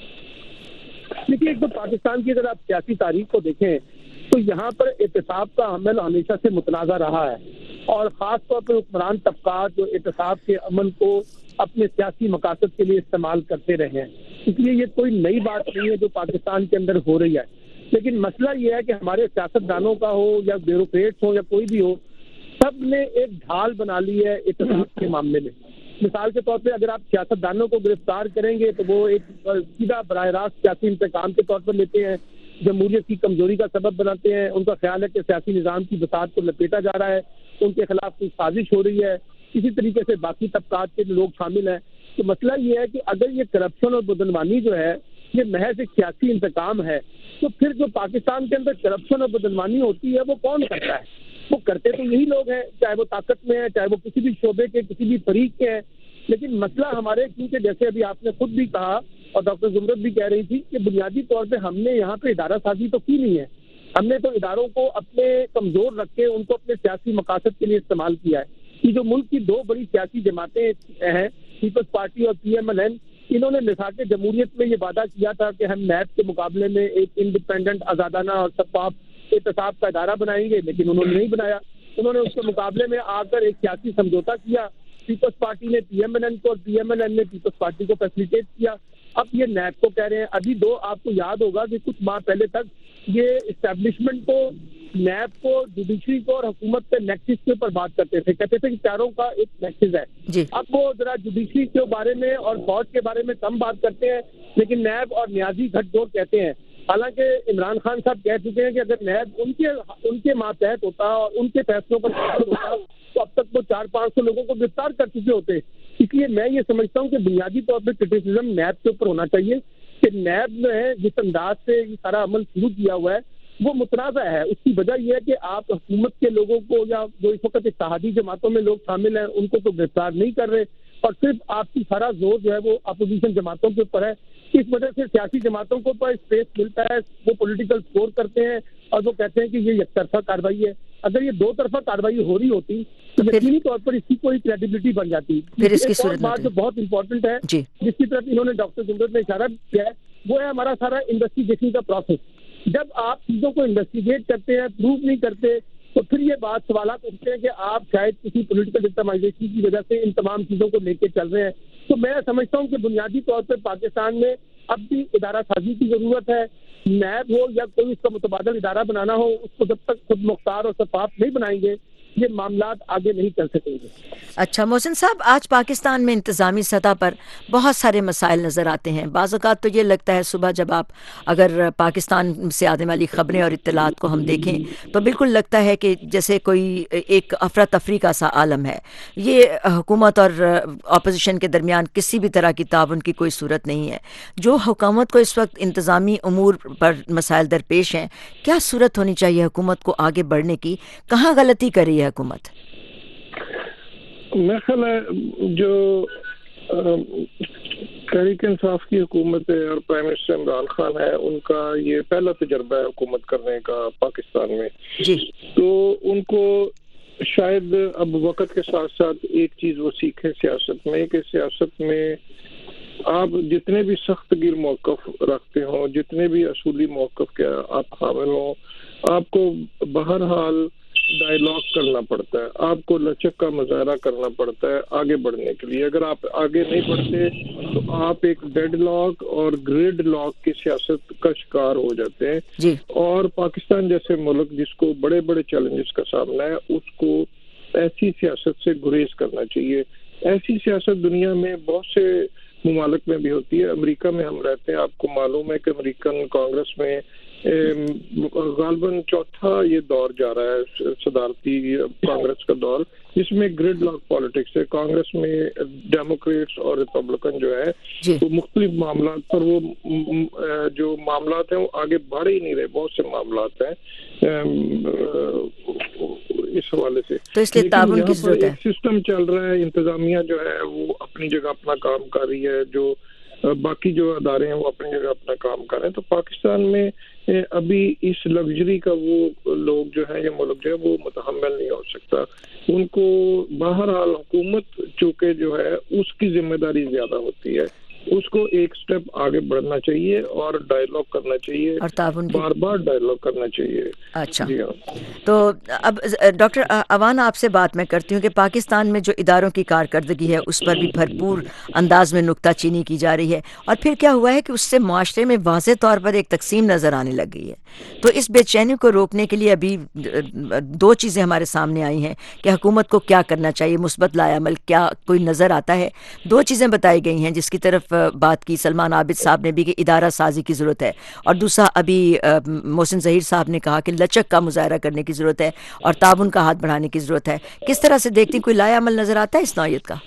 دیکھیے، ایک تو پاکستان کی اگر آپ سیاسی تاریخ کو دیکھیں تو یہاں پر احتساب کا عمل ہمیشہ سے متنازع رہا ہے اور خاص طور پر حکمران طبقات جو احتساب کے عمل کو اپنے سیاسی مقاصد کے لیے استعمال کرتے رہے ہیں. اس لیے یہ کوئی نئی بات نہیں ہے جو پاکستان کے اندر ہو رہی ہے. لیکن مسئلہ یہ ہے کہ ہمارے سیاستدانوں کا ہو یا بیوروکریٹس ہو یا کوئی بھی ہو، سب نے ایک ڈھال بنا لی ہے احتساب کے معاملے میں. مثال کے طور پہ اگر آپ سیاستدانوں کو گرفتار کریں گے تو وہ ایک سیدھا براہ راست سیاسی انتقام کے طور پر لیتے ہیں، جمہوریت کی کمزوری کا سبب بناتے ہیں. ان کا خیال ہے کہ سیاسی نظام کی بساط کو لپیٹا جا رہا ہے، ان کے خلاف کوئی سازش ہو رہی ہے. اسی طریقے سے باقی طبقات کے لوگ شامل ہیں. تو مسئلہ یہ ہے کہ اگر یہ کرپشن اور بدعنوانی جو ہے یہ محض ایک سیاسی انتقام ہے تو پھر جو پاکستان کے اندر کرپشن اور بدعنوانی ہوتی ہے وہ کون کرتا ہے؟ وہ کرتے تو یہی لوگ ہیں، چاہے وہ طاقت میں ہیں، چاہے وہ کسی بھی شعبے کے کسی بھی فریق کے ہیں. لیکن مسئلہ ہمارے کیونکہ جیسے ابھی آپ نے خود بھی کہا اور ڈاکٹر زمرد بھی کہہ رہی تھی کہ بنیادی طور پہ ہم نے یہاں پہ ادارہ سازی تو کی نہیں ہے. ہم نے تو اداروں کو اپنے کمزور رکھ کے ان کو اپنے سیاسی مقاصد کے لیے استعمال کیا ہے. یہ جو ملک کی دو بڑی سیاسی جماعتیں ہیں، پیپلز پارٹی اور پی ایم ایل این، انہوں نے مساق جمہوریت میں یہ وعدہ کیا تھا کہ ہم نیب کے مقابلے میں ایک انڈیپینڈنٹ، آزادانہ اور شفاف احتساب کا ادارہ بنائیں گے، لیکن انہوں نے نہیں بنایا. انہوں نے اس کے مقابلے میں آ کر ایک سیاسی سمجھوتا کیا. پیپلز پارٹی نے پی ایم ایل این کو اور پی ایم ایل این نے پیپلز پارٹی کو فیسیلیٹیٹ کیا. اب یہ نیب کو کہہ رہے ہیں. ابھی دو آپ کو یاد ہوگا کہ کچھ ماہ پہلے تک یہ اسٹیبلشمنٹ کو، نیب کو، جوڈیشری کو اور حکومت کے نیکسس کے اوپر بات کرتے تھے، کہتے تھے کہ چاروں کا ایک نیکسس ہے جی. اب وہ ذرا جوڈیشری کے بارے میں اور فوج کے بارے میں کم بات کرتے ہیں، لیکن نیب اور نیازی گھٹ جوڑ کہتے ہیں. حالانکہ عمران خان صاحب کہہ چکے ہیں کہ اگر نیب ان کے ان کے ماتحت ہوتا اور ان کے فیصلوں پر ہوتا تو اب تک وہ چار پانچ سو لوگوں کو گرفتار کر چکے ہوتے. اس لیے میں یہ سمجھتا ہوں کہ بنیادی طور پہ کرٹیسزم نیب کے اوپر ہونا چاہیے کہ نیب جو ہے جس انداز سے یہ سارا عمل شروع کیا ہوا ہے وہ متنازع ہے. اس کی وجہ یہ ہے کہ آپ حکومت کے لوگوں کو یا جو اس وقت اتحادی جماعتوں میں لوگ شامل ہیں ان کو تو گرفتار نہیں کر رہے اور صرف آپ کی سارا زور جو ہے وہ اپوزیشن جماعتوں کے اوپر ہے. اس وجہ سے سیاسی جماعتوں کو اوپر اسپیس ملتا ہے، وہ پولیٹیکل اسکور کرتے ہیں اور وہ کہتے ہیں کہ یہ یک طرفہ کارروائی ہے. اگر یہ دو طرفہ کارروائی ہو رہی ہوتی تو یقینی طور پر اس کی کوئی کریڈیبلٹی بن جاتی. پھر اس کی صورت بات جو بہت امپورٹنٹ ہے جی. جس کی طرف انہوں نے ڈاکٹر زمرد نے اشارہ کیا ہے وہ ہے ہمارا سارا انویسٹیگیشن کا پروسیس. جب آپ چیزوں کو انویسٹیگیٹ کرتے ہیں، پروو نہیں کرتے، تو پھر یہ بات سوالات اٹھتے ہیں کہ آپ شاید کسی پولیٹیکل وکٹمائزیشن کی وجہ سے ان تمام چیزوں کو لے کے چل رہے ہیں. تو میں سمجھتا ہوں کہ بنیادی طور پہ پاکستان میں اب بھی ادارہ سازی کی ضرورت ہے. نیب ہو یا کوئی اس کا متبادل ادارہ بنانا ہو، اس کو جب تک خود مختار اور شفاف نہیں بنائیں گے یہ معاملات آگے نہیں چل سکیں گے۔ اچھا محسن صاحب، آج پاکستان میں انتظامی سطح پر بہت سارے مسائل نظر آتے ہیں۔ بعض اوقات تو یہ لگتا ہے صبح جب آپ اگر پاکستان سے آنے والی خبریں اور اطلاعات کو ہم دیکھیں تو بالکل لگتا ہے کہ جیسے کوئی ایک افراتفری کا سا عالم ہے۔ یہ حکومت اور اپوزیشن کے درمیان کسی بھی طرح کی تعاون کی کوئی صورت نہیں ہے۔ جو حکومت کو اس وقت انتظامی امور پر مسائل درپیش ہیں، کیا صورت ہونی چاہیے حکومت کو آگے بڑھنے کی؟ کہاں غلطی کر رہی ہے حکومت؟ میرا خیال ہے جو تحریک انصاف کی حکومت ہے اور پرائم منسٹر عمران خان ہے، ان کا یہ پہلا تجربہ ہے حکومت کرنے کا پاکستان میں جی، تو ان کو شاید اب وقت کے ساتھ ساتھ ایک چیز وہ سیکھیں سیاست میں کہ سیاست میں آپ جتنے بھی سخت گیر موقف رکھتے ہوں، جتنے بھی اصولی موقف کے آپ حامل ہوں، آپ کو بہرحال ڈائیلاگ کرنا پڑتا ہے، آپ کو لچک کا مظاہرہ کرنا پڑتا ہے آگے بڑھنے کے لیے۔ اگر آپ آگے نہیں بڑھتے تو آپ ایک ڈیڈ لاک اور گریڈ لاک کی سیاست کا شکار ہو جاتے ہیں جی۔ اور پاکستان جیسے ملک جس کو بڑے بڑے چیلنجز کا سامنا ہے، اس کو ایسی سیاست سے گریز کرنا چاہیے۔ ایسی سیاست دنیا میں بہت سے ممالک میں بھی ہوتی ہے۔ امریکہ میں ہم رہتے ہیں، آپ کو معلوم ہے کہ امریکن کانگریس میں غالباً چوتھا یہ دور جا رہا ہے صدارتی کانگریس کا دور، جس میں گریڈ لاک پالیٹکس ہے۔ کانگریس میں ڈیموکریٹس اور ریپبلکن جو ہے جی۔ وہ مختلف معاملات پر وہ جو معاملات ہیں وہ آگے بڑھ ہی نہیں رہے، بہت سے معاملات ہیں اس حوالے سے۔ تو اس لیے تعاون کی ضرورت ہے۔ ایک سسٹم چل رہا ہے، انتظامیہ جو ہے وہ اپنی جگہ اپنا کام کر رہی ہے، جو باقی جو ادارے ہیں وہ اپنی جگہ اپنا کام کر رہے ہیں۔ تو پاکستان میں ابھی اس لگژری کا وہ لوگ جو ہے یا ملک جو ہے وہ متحمل نہیں ہو سکتا۔ ان کو بہرحال حکومت چونکہ جو ہے اس کی ذمہ داری زیادہ ہوتی ہے، اس کو ایک سٹیپ آگے بڑھنا چاہیے اور ڈائیلاگ کرنا چاہیے اور تعاون بار بار ڈائیلاگ کرنا چاہیے۔ اچھا، جی ہاں۔ تو اب ڈاکٹر اوان آپ سے بات میں کرتی ہوں کہ پاکستان میں جو اداروں کی کارکردگی ہے اس پر بھی بھرپور انداز میں نکتہ چینی کی جا رہی ہے، اور پھر کیا ہوا ہے کہ اس سے معاشرے میں واضح طور پر ایک تقسیم نظر آنے لگ گئی ہے۔ تو اس بے چینی کو روکنے کے لیے ابھی دو چیزیں ہمارے سامنے آئی ہیں کہ حکومت کو کیا کرنا چاہیے، مثبت لائے عمل کیا کوئی نظر آتا ہے؟ دو چیزیں بتائی گئی ہیں جس کی طرف بات کی سلمان عابد صاحب نے بھی کہ ادارہ سازی کی ضرورت ہے، اور دوسرا ابھی محسن ظہیر صاحب نے کہا کہ لچک کا مظاہرہ کرنے کی ضرورت ہے اور تعاون کا ہاتھ بڑھانے کی ضرورت ہے۔ کس طرح سے دیکھتی کوئی لائے عمل نظر آتا ہے اس نوعیت کا؟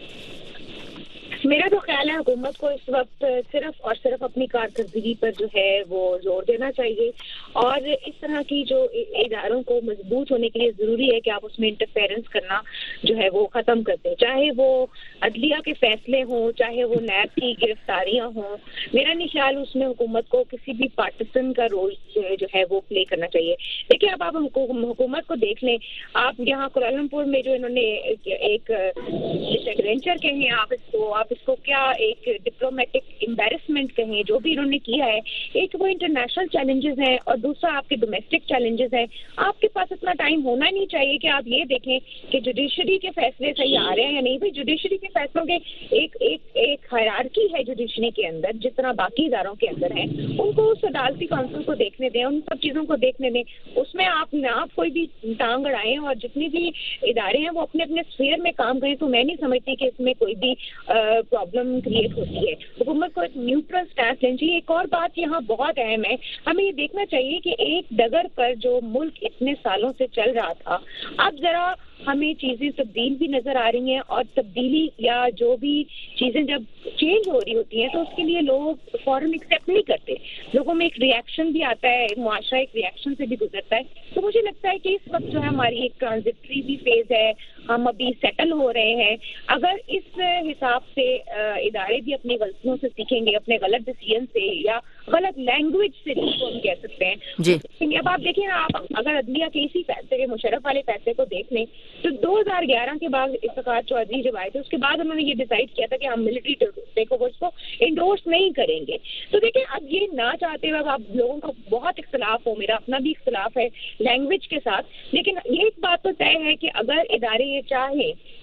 میرا تو خیال ہے حکومت کو اس وقت صرف اور صرف اپنی کارکردگی پر جو ہے وہ زور دینا چاہیے، اور اس طرح کی جو اداروں کو مضبوط ہونے کے لیے ضروری ہے کہ آپ اس میں انٹرفیرنس کرنا جو ہے وہ ختم کر دیں، چاہے وہ عدلیہ کے فیصلے ہوں، چاہے وہ نیب کی گرفتاریاں ہوں۔ میرا نہیں خیال اس میں حکومت کو کسی بھی پارٹیسن کا رول جو ہے وہ پلے کرنا چاہیے۔ دیکھیے اب آپ حکومت کو دیکھ لیں، آپ یہاں کوالالمپور میں جو انہوں نے ایک ایڈونچر کہیں آپ اس کو آپ اس کو کیا ایک ڈپلومیٹک امبیرسمنٹ کہیں، جو بھی انہوں نے کیا ہے، ایک وہ انٹرنیشنل چیلنجز ہیں اور دوسرا آپ کے ڈومیسٹک چیلنجز ہیں۔ آپ کے پاس اتنا ٹائم ہونا نہیں چاہیے کہ آپ یہ دیکھیں کہ جوڈیشری کے فیصلے صحیح آ رہے ہیں یا نہیں۔ بھائی جوڈیشری کے فیصلوں کے ایک ایک ایک ہائرارکی ہے جوڈیشری کے اندر، جس طرح باقی اداروں کے اندر ہیں، ان کو اس عدالتی کونسل کو دیکھنے دیں، ان سب چیزوں کو دیکھنے دیں۔ اس میں آپ نہ آپ کوئی بھی ٹانگ اڑائیں، اور جتنی بھی ادارے ہیں وہ اپنے اپنے اسفیئر میں کام کریں، تو میں نہیں سمجھتی کہ اس میں کوئی بھی پرابلم کریٹ ہوتی ہے۔ حکومت کو ایک نیوٹرل سٹینس لینا چاہیے۔ ایک اور بات یہاں بہت اہم ہے، ہمیں یہ دیکھنا چاہیے کہ ایک ڈگر پر جو ملک اتنے سالوں سے چل رہا تھا، اب ذرا ہمیں چیزیں تبدیل بھی نظر آ رہی ہیں، اور تبدیلی یا جو بھی چیزیں جب چینج ہو رہی ہوتی ہیں تو اس کے لیے لوگ فوراً ایکسیپٹ نہیں کرتے، لوگوں میں ایک ریئیکشن بھی آتا ہے، معاشرہ ایک ریئیکشن سے بھی گزرتا ہے۔ تو مجھے لگتا ہے کہ اس وقت جو ہے ہماری ایک ٹرانزٹری بھی فیز ہے، ہم ابھی سیٹل ہو رہے ہیں۔ اگر اس حساب سے ادارے بھی اپنی غلطیوں سے سیکھیں گے، اپنے غلط ڈیسیژن سے یا غلط لینگویج سے جس کو ہم کہہ سکتے ہیں جی۔ اب آپ دیکھیں، آپ اگر عدلیہ کے اسی فیصلے کے مشرف والے فیصلے کو دیکھ لیں تو دو ہزار گیارہ کے بعد افتخار چودھری جب آئے تھے، اس کے بعد انہوں نے یہ ڈیسائیڈ کیا تھا کہ ہم ملٹری ٹیک اوورس کو انڈورس نہیں کریں گے۔ تو دیکھیں اب یہ نہ چاہتے ہوئے اب لوگوں کا بہت اختلاف ہو، میرا اپنا بھی اختلاف ہے لینگویج کے ساتھ، لیکن یہ ایک بات تو طے ہے کہ اگر ادارے یہ چاہیں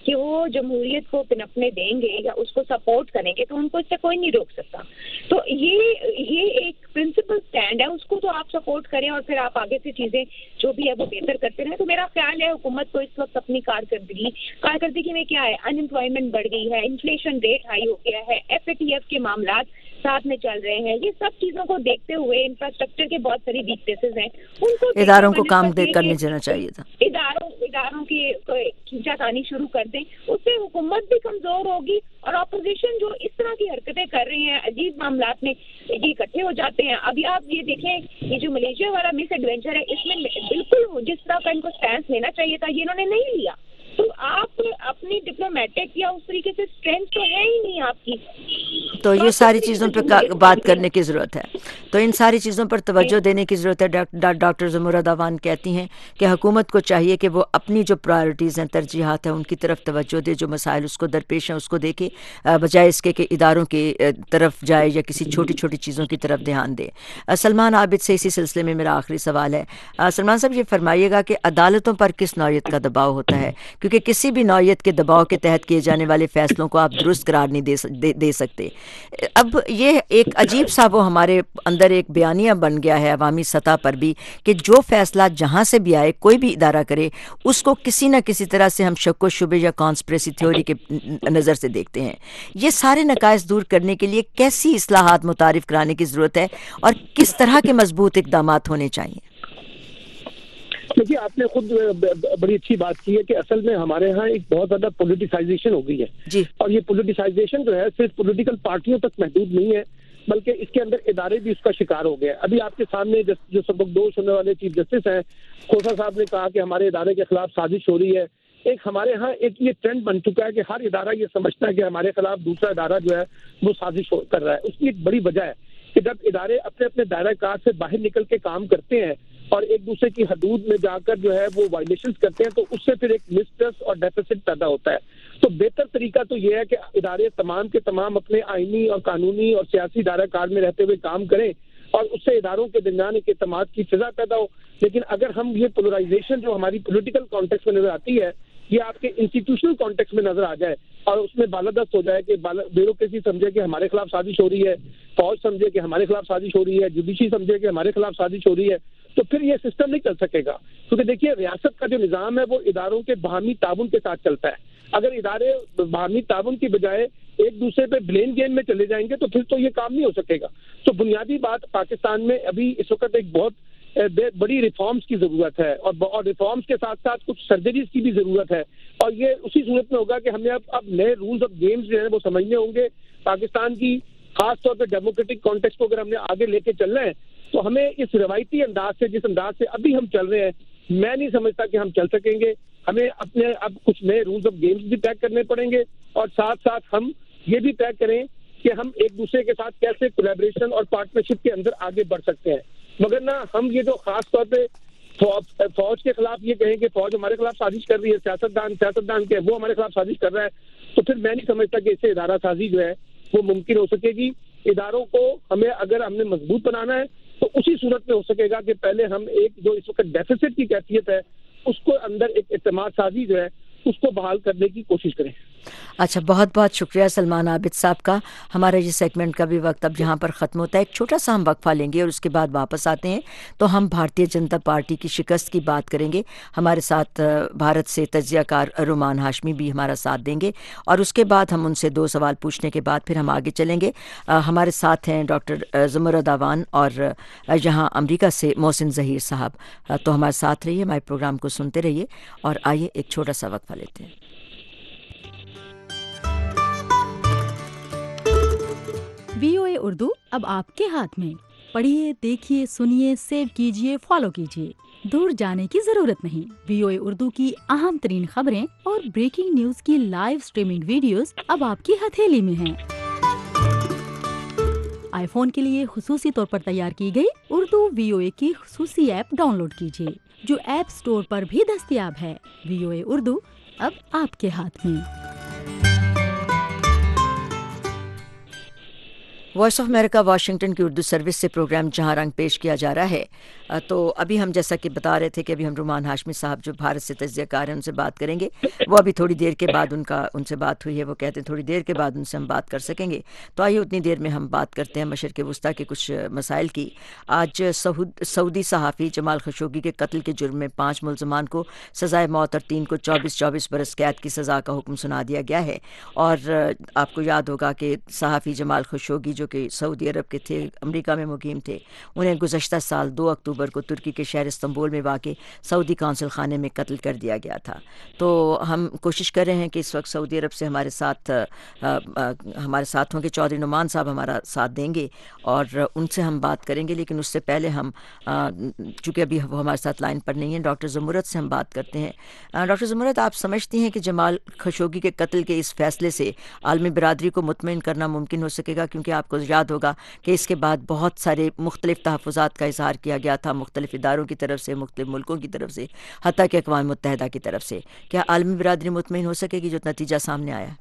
کہ وہ جمہوریت کو پنپنے دیں گے یا اس کو سپورٹ کریں گے تو ان کو اس سے کوئی نہیں روک سکتا. تو یہ یہ ایک پرنسپل اسٹینڈ ہے, اس کو تو آپ سپورٹ کریں اور پھر آپ آگے سے چیزیں جو بھی ہے وہ بہتر کرتے رہیں. تو میرا خیال ہے حکومت کو اس وقت اپنی کارکردگی کارکردگی میں کیا ہے, ان امپلائمنٹ بڑھ گئی ہے, انفلیشن ریٹ ہائی ہو گیا ہے, ایف اے ٹی ایف کے معاملات ساتھ میں چل رہے ہیں. یہ سب چیزوں کو دیکھتے ہوئے انفراسٹرکچر کے بہت ساری ویکنیسز ہیں, ان کو اداروں کو کام کرنے دینا چاہیے تھا. اداروں اداروں کی کھینچا تانی شروع کر دیں, اس سے حکومت بھی کمزور ہوگی اور اپوزیشن جو اس طرح کی حرکتیں کر رہی ہیں عجیب معاملات میں یہ اکٹھے ہو جاتے ہیں. ابھی آپ یہ دیکھیں یہ جو ملیشیا والا مس ایڈونچر ہے, اس میں بالکل جس طرح کا ان کو اسٹینس لینا چاہیے تھا یہ انہوں نے نہیں لیا. تو آپ اپنی ڈپلومیٹک یا اس طریقے سے اسٹرینتھ تو ہے ہی نہیں آپ کی. تو یہ ساری چیزوں پہ بات کرنے کی ضرورت ہے, تو ان ساری چیزوں پر توجہ دینے کی ضرورت ہے. ڈاکٹر زمرہ داوان کہتی ہیں کہ حکومت کو چاہیے کہ وہ اپنی جو پرائرٹیز ہیں, ترجیحات ہیں, ان کی طرف توجہ دے, جو مسائل اس کو درپیش ہیں اس کو دیکھے, بجائے اس کے کہ اداروں کی طرف جائے یا کسی چھوٹی چھوٹی چیزوں کی طرف دھیان دے. سلمان عابد سے اسی سلسلے میں میرا آخری سوال ہے. سلمان صاحب یہ فرمائیے گا کہ عدالتوں پر کس نوعیت کا دباؤ ہوتا ہے, کیونکہ کسی بھی نوعیت کے دباؤ کے تحت کیے جانے والے فیصلوں کو آپ درست قرار نہیں دے, دے, دے سکتے. اب یہ ایک عجیب سا وہ ہمارے اندر ایک بیانیہ بن گیا ہے عوامی سطح پر بھی کہ جو فیصلہ جہاں سے بھی آئے, کوئی بھی ادارہ کرے, اس کو کسی نہ کسی طرح سے ہم شک و شبے یا کانسپریسی تھیوری کے نظر سے دیکھتے ہیں. یہ سارے نقائص دور کرنے کے لیے کیسی اصلاحات متعارف کرانے کی ضرورت ہے اور کس طرح کے مضبوط اقدامات ہونے چاہیے؟ دیکھیے آپ نے خود بڑی اچھی بات کی ہے کہ اصل میں ہمارے ہاں ایک بہت زیادہ پولیٹیسائزیشن ہو گئی ہے جی. اور یہ پولیٹیسائزیشن جو ہے صرف پولیٹیکل پارٹیوں تک محدود نہیں ہے بلکہ اس کے اندر ادارے بھی اس کا شکار ہو گئے. ابھی آپ کے سامنے جو سبکدوش ہونے والے چیف جسٹس ہیں کھوسا صاحب نے کہا کہ ہمارے ادارے کے خلاف سازش ہو رہی ہے. ایک ہمارے ہاں ایک یہ ٹرینڈ بن چکا ہے کہ ہر ادارہ یہ سمجھتا ہے کہ ہمارے خلاف دوسرا ادارہ جو ہے وہ سازش کر رہا ہے. اس کی ایک بڑی وجہ ہے کہ جب ادارے اپنے اپنے دائرہ کار سے باہر نکل کے کام کرتے ہیں اور ایک دوسرے کی حدود میں جا کر جو ہے وہ وائلیشنز کرتے ہیں تو اس سے پھر ایک مسٹرسٹ اور ڈیفیسٹ پیدا ہوتا ہے. تو بہتر طریقہ تو یہ ہے کہ ادارے تمام کے تمام اپنے آئینی اور قانونی اور سیاسی دائرہ کار میں رہتے ہوئے کام کریں اور اس سے اداروں کے درمیان ایک اعتماد کی فضا پیدا ہو. لیکن اگر ہم یہ پولرائزیشن جو ہماری پولیٹیکل کانٹیکس میں نظر آتی ہے یہ آپ کے انسٹیٹیوشنل کانٹیکس میں نظر آ جائے اور اس میں بالادست ہو جائے کہ بیوروکریسی سمجھے کہ ہمارے خلاف سازش ہو رہی ہے, فوج سمجھے کہ ہمارے خلاف سازش ہو رہی ہے, جوڈیشری سمجھے کہ ہمارے خلاف سازش ہو رہی ہے, تو پھر یہ سسٹم نہیں چل سکے گا. کیونکہ دیکھیے ریاست کا جو نظام ہے وہ اداروں کے باہمی تعاون کے ساتھ چلتا ہے. اگر ادارے باہمی تعاون کی بجائے ایک دوسرے پہ بلین گیم میں چلے جائیں گے تو پھر تو یہ کام نہیں ہو سکے گا. تو بنیادی بات پاکستان میں ابھی اس وقت ایک بہت بڑی ریفارمز کی ضرورت ہے اور ریفارمز کے ساتھ ساتھ کچھ سرجریز کی بھی ضرورت ہے اور یہ اسی صورت میں ہوگا کہ ہمیں اب اب نئے رولز آف گیمز جو ہیں وہ سمجھنے ہوں گے. پاکستان کی خاص طور پہ ڈیموکریٹک کانٹیکس کو اگر ہم نے آگے لے کے چلنا ہے تو ہمیں اس روایتی انداز سے جس انداز سے ابھی ہم چل رہے ہیں میں نہیں سمجھتا کہ ہم چل سکیں گے. ہمیں اپنے اب کچھ نئے رولز آف گیمز بھی طے کرنے پڑیں گے اور ساتھ ساتھ ہم یہ بھی طے کریں کہ ہم ایک دوسرے کے ساتھ کیسے کولیبریشن اور پارٹنرشپ کے اندر آگے بڑھ سکتے ہیں. مگر نہ ہم یہ جو خاص طور پہ فوج کے خلاف یہ کہیں کہ فوج ہمارے خلاف سازش کر رہی ہے, سیاستدان سیاستدان کے وہ ہمارے خلاف سازش کر رہا ہے, تو پھر میں نہیں سمجھتا کہ اس سے ادارہ سازی جو ہے وہ ممکن ہو سکے گی. اداروں کو ہمیں اگر ہم نے مضبوط بنانا ہے تو اسی صورت میں ہو سکے گا کہ پہلے ہم ایک جو اس وقت ڈیفیسٹ کی کیفیت ہے اس کو اندر ایک اعتماد سازی جو ہے اس کو بحال کرنے کی کوشش کریں. اچھا, بہت بہت شکریہ سلمان عابد صاحب کا. ہمارا یہ سیگمنٹ کا بھی وقت اب یہاں پر ختم ہوتا ہے. ایک چھوٹا سا ہم وقفہ لیں گے اور اس کے بعد واپس آتے ہیں تو ہم بھارتیہ جنتا پارٹی کی شکست کی بات کریں گے. ہمارے ساتھ بھارت سے تجزیہ کار رومان ہاشمی بھی ہمارا ساتھ دیں گے اور اس کے بعد ہم ان سے دو سوال پوچھنے کے بعد پھر ہم آگے چلیں گے. ہمارے ساتھ ہیں ڈاکٹر زمرہ داوان اور یہاں امریکہ سے محسن ظہیر صاحب. تو ہمارے ساتھ رہیے, ہمارے پروگرام کو سنتے رہیے اور آئیے ایک چھوٹا سا وقفہ لیتے ہیں. وی او اے اردو اب آپ کے ہاتھ میں. پڑھیے, دیکھیے, سنیے, سیو کیجیے, فالو کیجیے. دور جانے کی ضرورت نہیں. وی او اے اردو کی اہم ترین خبریں اور بریکنگ نیوز کی لائیو سٹریمنگ ویڈیوز اب آپ کی ہتھیلی میں ہیں. آئی فون کے لیے خصوصی طور پر تیار کی گئی اردو وی او اے کی خصوصی ایپ ڈاؤن لوڈ کیجیے جو ایپ سٹور پر بھی دستیاب ہے. وی او اے اردو اب آپ کے ہاتھ میں. وائس آف امریکہ واشنگٹن کی اردو سروس سے پروگرام جہاں رنگ پیش کیا جا رہا ہے. تو ابھی ہم جیسا کہ بتا رہے تھے کہ ابھی ہم رومان ہاشمی صاحب جو بھارت سے تجزیہ کار ہیں ان سے بات کریں گے. وہ ابھی تھوڑی دیر کے بعد ان کا ان سے بات ہوئی ہے, وہ کہتے ہیں تھوڑی دیر کے بعد ان سے ہم بات کر سکیں گے. تو آئیے اتنی دیر میں ہم بات کرتے ہیں مشرق وسطیٰ کے کچھ مسائل کی. آج سعودی صحافی جمال خشوگی کے قتل کے جرم میں پانچ ملزمان کو سزائے موت اور تین کو چوبیس چوبیس برس قید کی سزا کا حکم سنا دیا گیا ہے. اور آپ کو یاد ہوگا کہ صحافی جمال خشوگی جو کہ سعودی عرب کے تھے, امریکہ میں مقیم تھے, انہیں گزشتہ سال دو اکتوبر کو ترکی کے شہر استنبول میں واقع سعودی قونصل خانے میں قتل کر دیا گیا تھا. تو ہم کوشش کر رہے ہیں کہ اس وقت سعودی عرب سے ہمارے ساتھ ہمارے ساتھ ہوں گے, چودھری نعمان صاحب ہمارا ساتھ دیں گے اور ان سے ہم بات کریں گے. لیکن اس سے پہلے ہم چونکہ ابھی وہ ہمارے ساتھ لائن پر نہیں ہیں, ڈاکٹر زمرت سے ہم بات کرتے ہیں. ڈاکٹر زمرت, آپ سمجھتی ہیں کہ جمال خشوگی کے قتل کے اس فیصلے سے عالمی برادری کو مطمئن کرنا ممکن ہو سکے گا؟ کیونکہ آپ کو یاد ہوگا کہ اس کے بعد بہت سارے مختلف تحفظات کا اظہار کیا گیا تھا مختلف اداروں کی طرف سے, مختلف ملکوں کی طرف سے, حتیٰ کہ اقوام متحدہ کی طرف سے. کیا عالمی برادری مطمئن ہو سکے گی جو نتیجہ سامنے آیا؟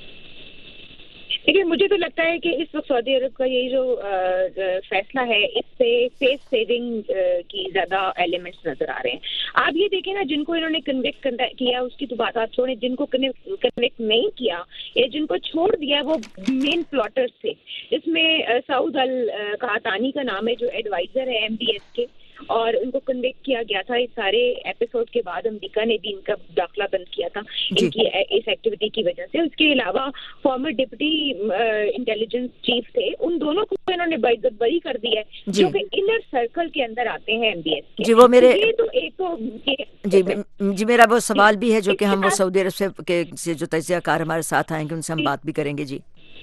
دیکھیے, مجھے تو لگتا ہے کہ اس وقت سعودی عرب کا یہ جو فیصلہ ہے اس سے فیس سیونگ کی زیادہ ایلیمنٹس نظر آ رہے ہیں. آپ یہ دیکھیں نا, جن کو انہوں نے کنوکٹ کیا اس کی تو بات آپ چھوڑیں, جن کو کنوکٹ نہیں کیا یا جن کو چھوڑ دیا وہ مین پلاٹرز تھے. اس میں سعود القحطانی کا نام ہے جو ایڈوائزر ہے ایم بی ایس کے, اور ان کو کنوکٹ کیا گیا تھا. اس سارے ایپیسوڈ کے بعد امریکہ نے بھی ان کا داخلہ بند کیا تھا ان کی اس ایکٹیویٹی کی وجہ سے. اس کے علاوہ فارمر ڈپٹی انٹیلیجنس چیف تھے, ان دونوں کو انہوں نے باعزت بری کر دی ہے جو کہ انر سرکل کے اندر آتے ہیں ایم بی ایس کے. جی وہ میرے تو ایک تو جی جی میرا وہ سوال بھی ہے جو کہ ہم وہ سعودی عرب سے جو تجزیہ کار ہمارے ساتھ آئیں گے ان سے ہم بات بھی کریں گے. جی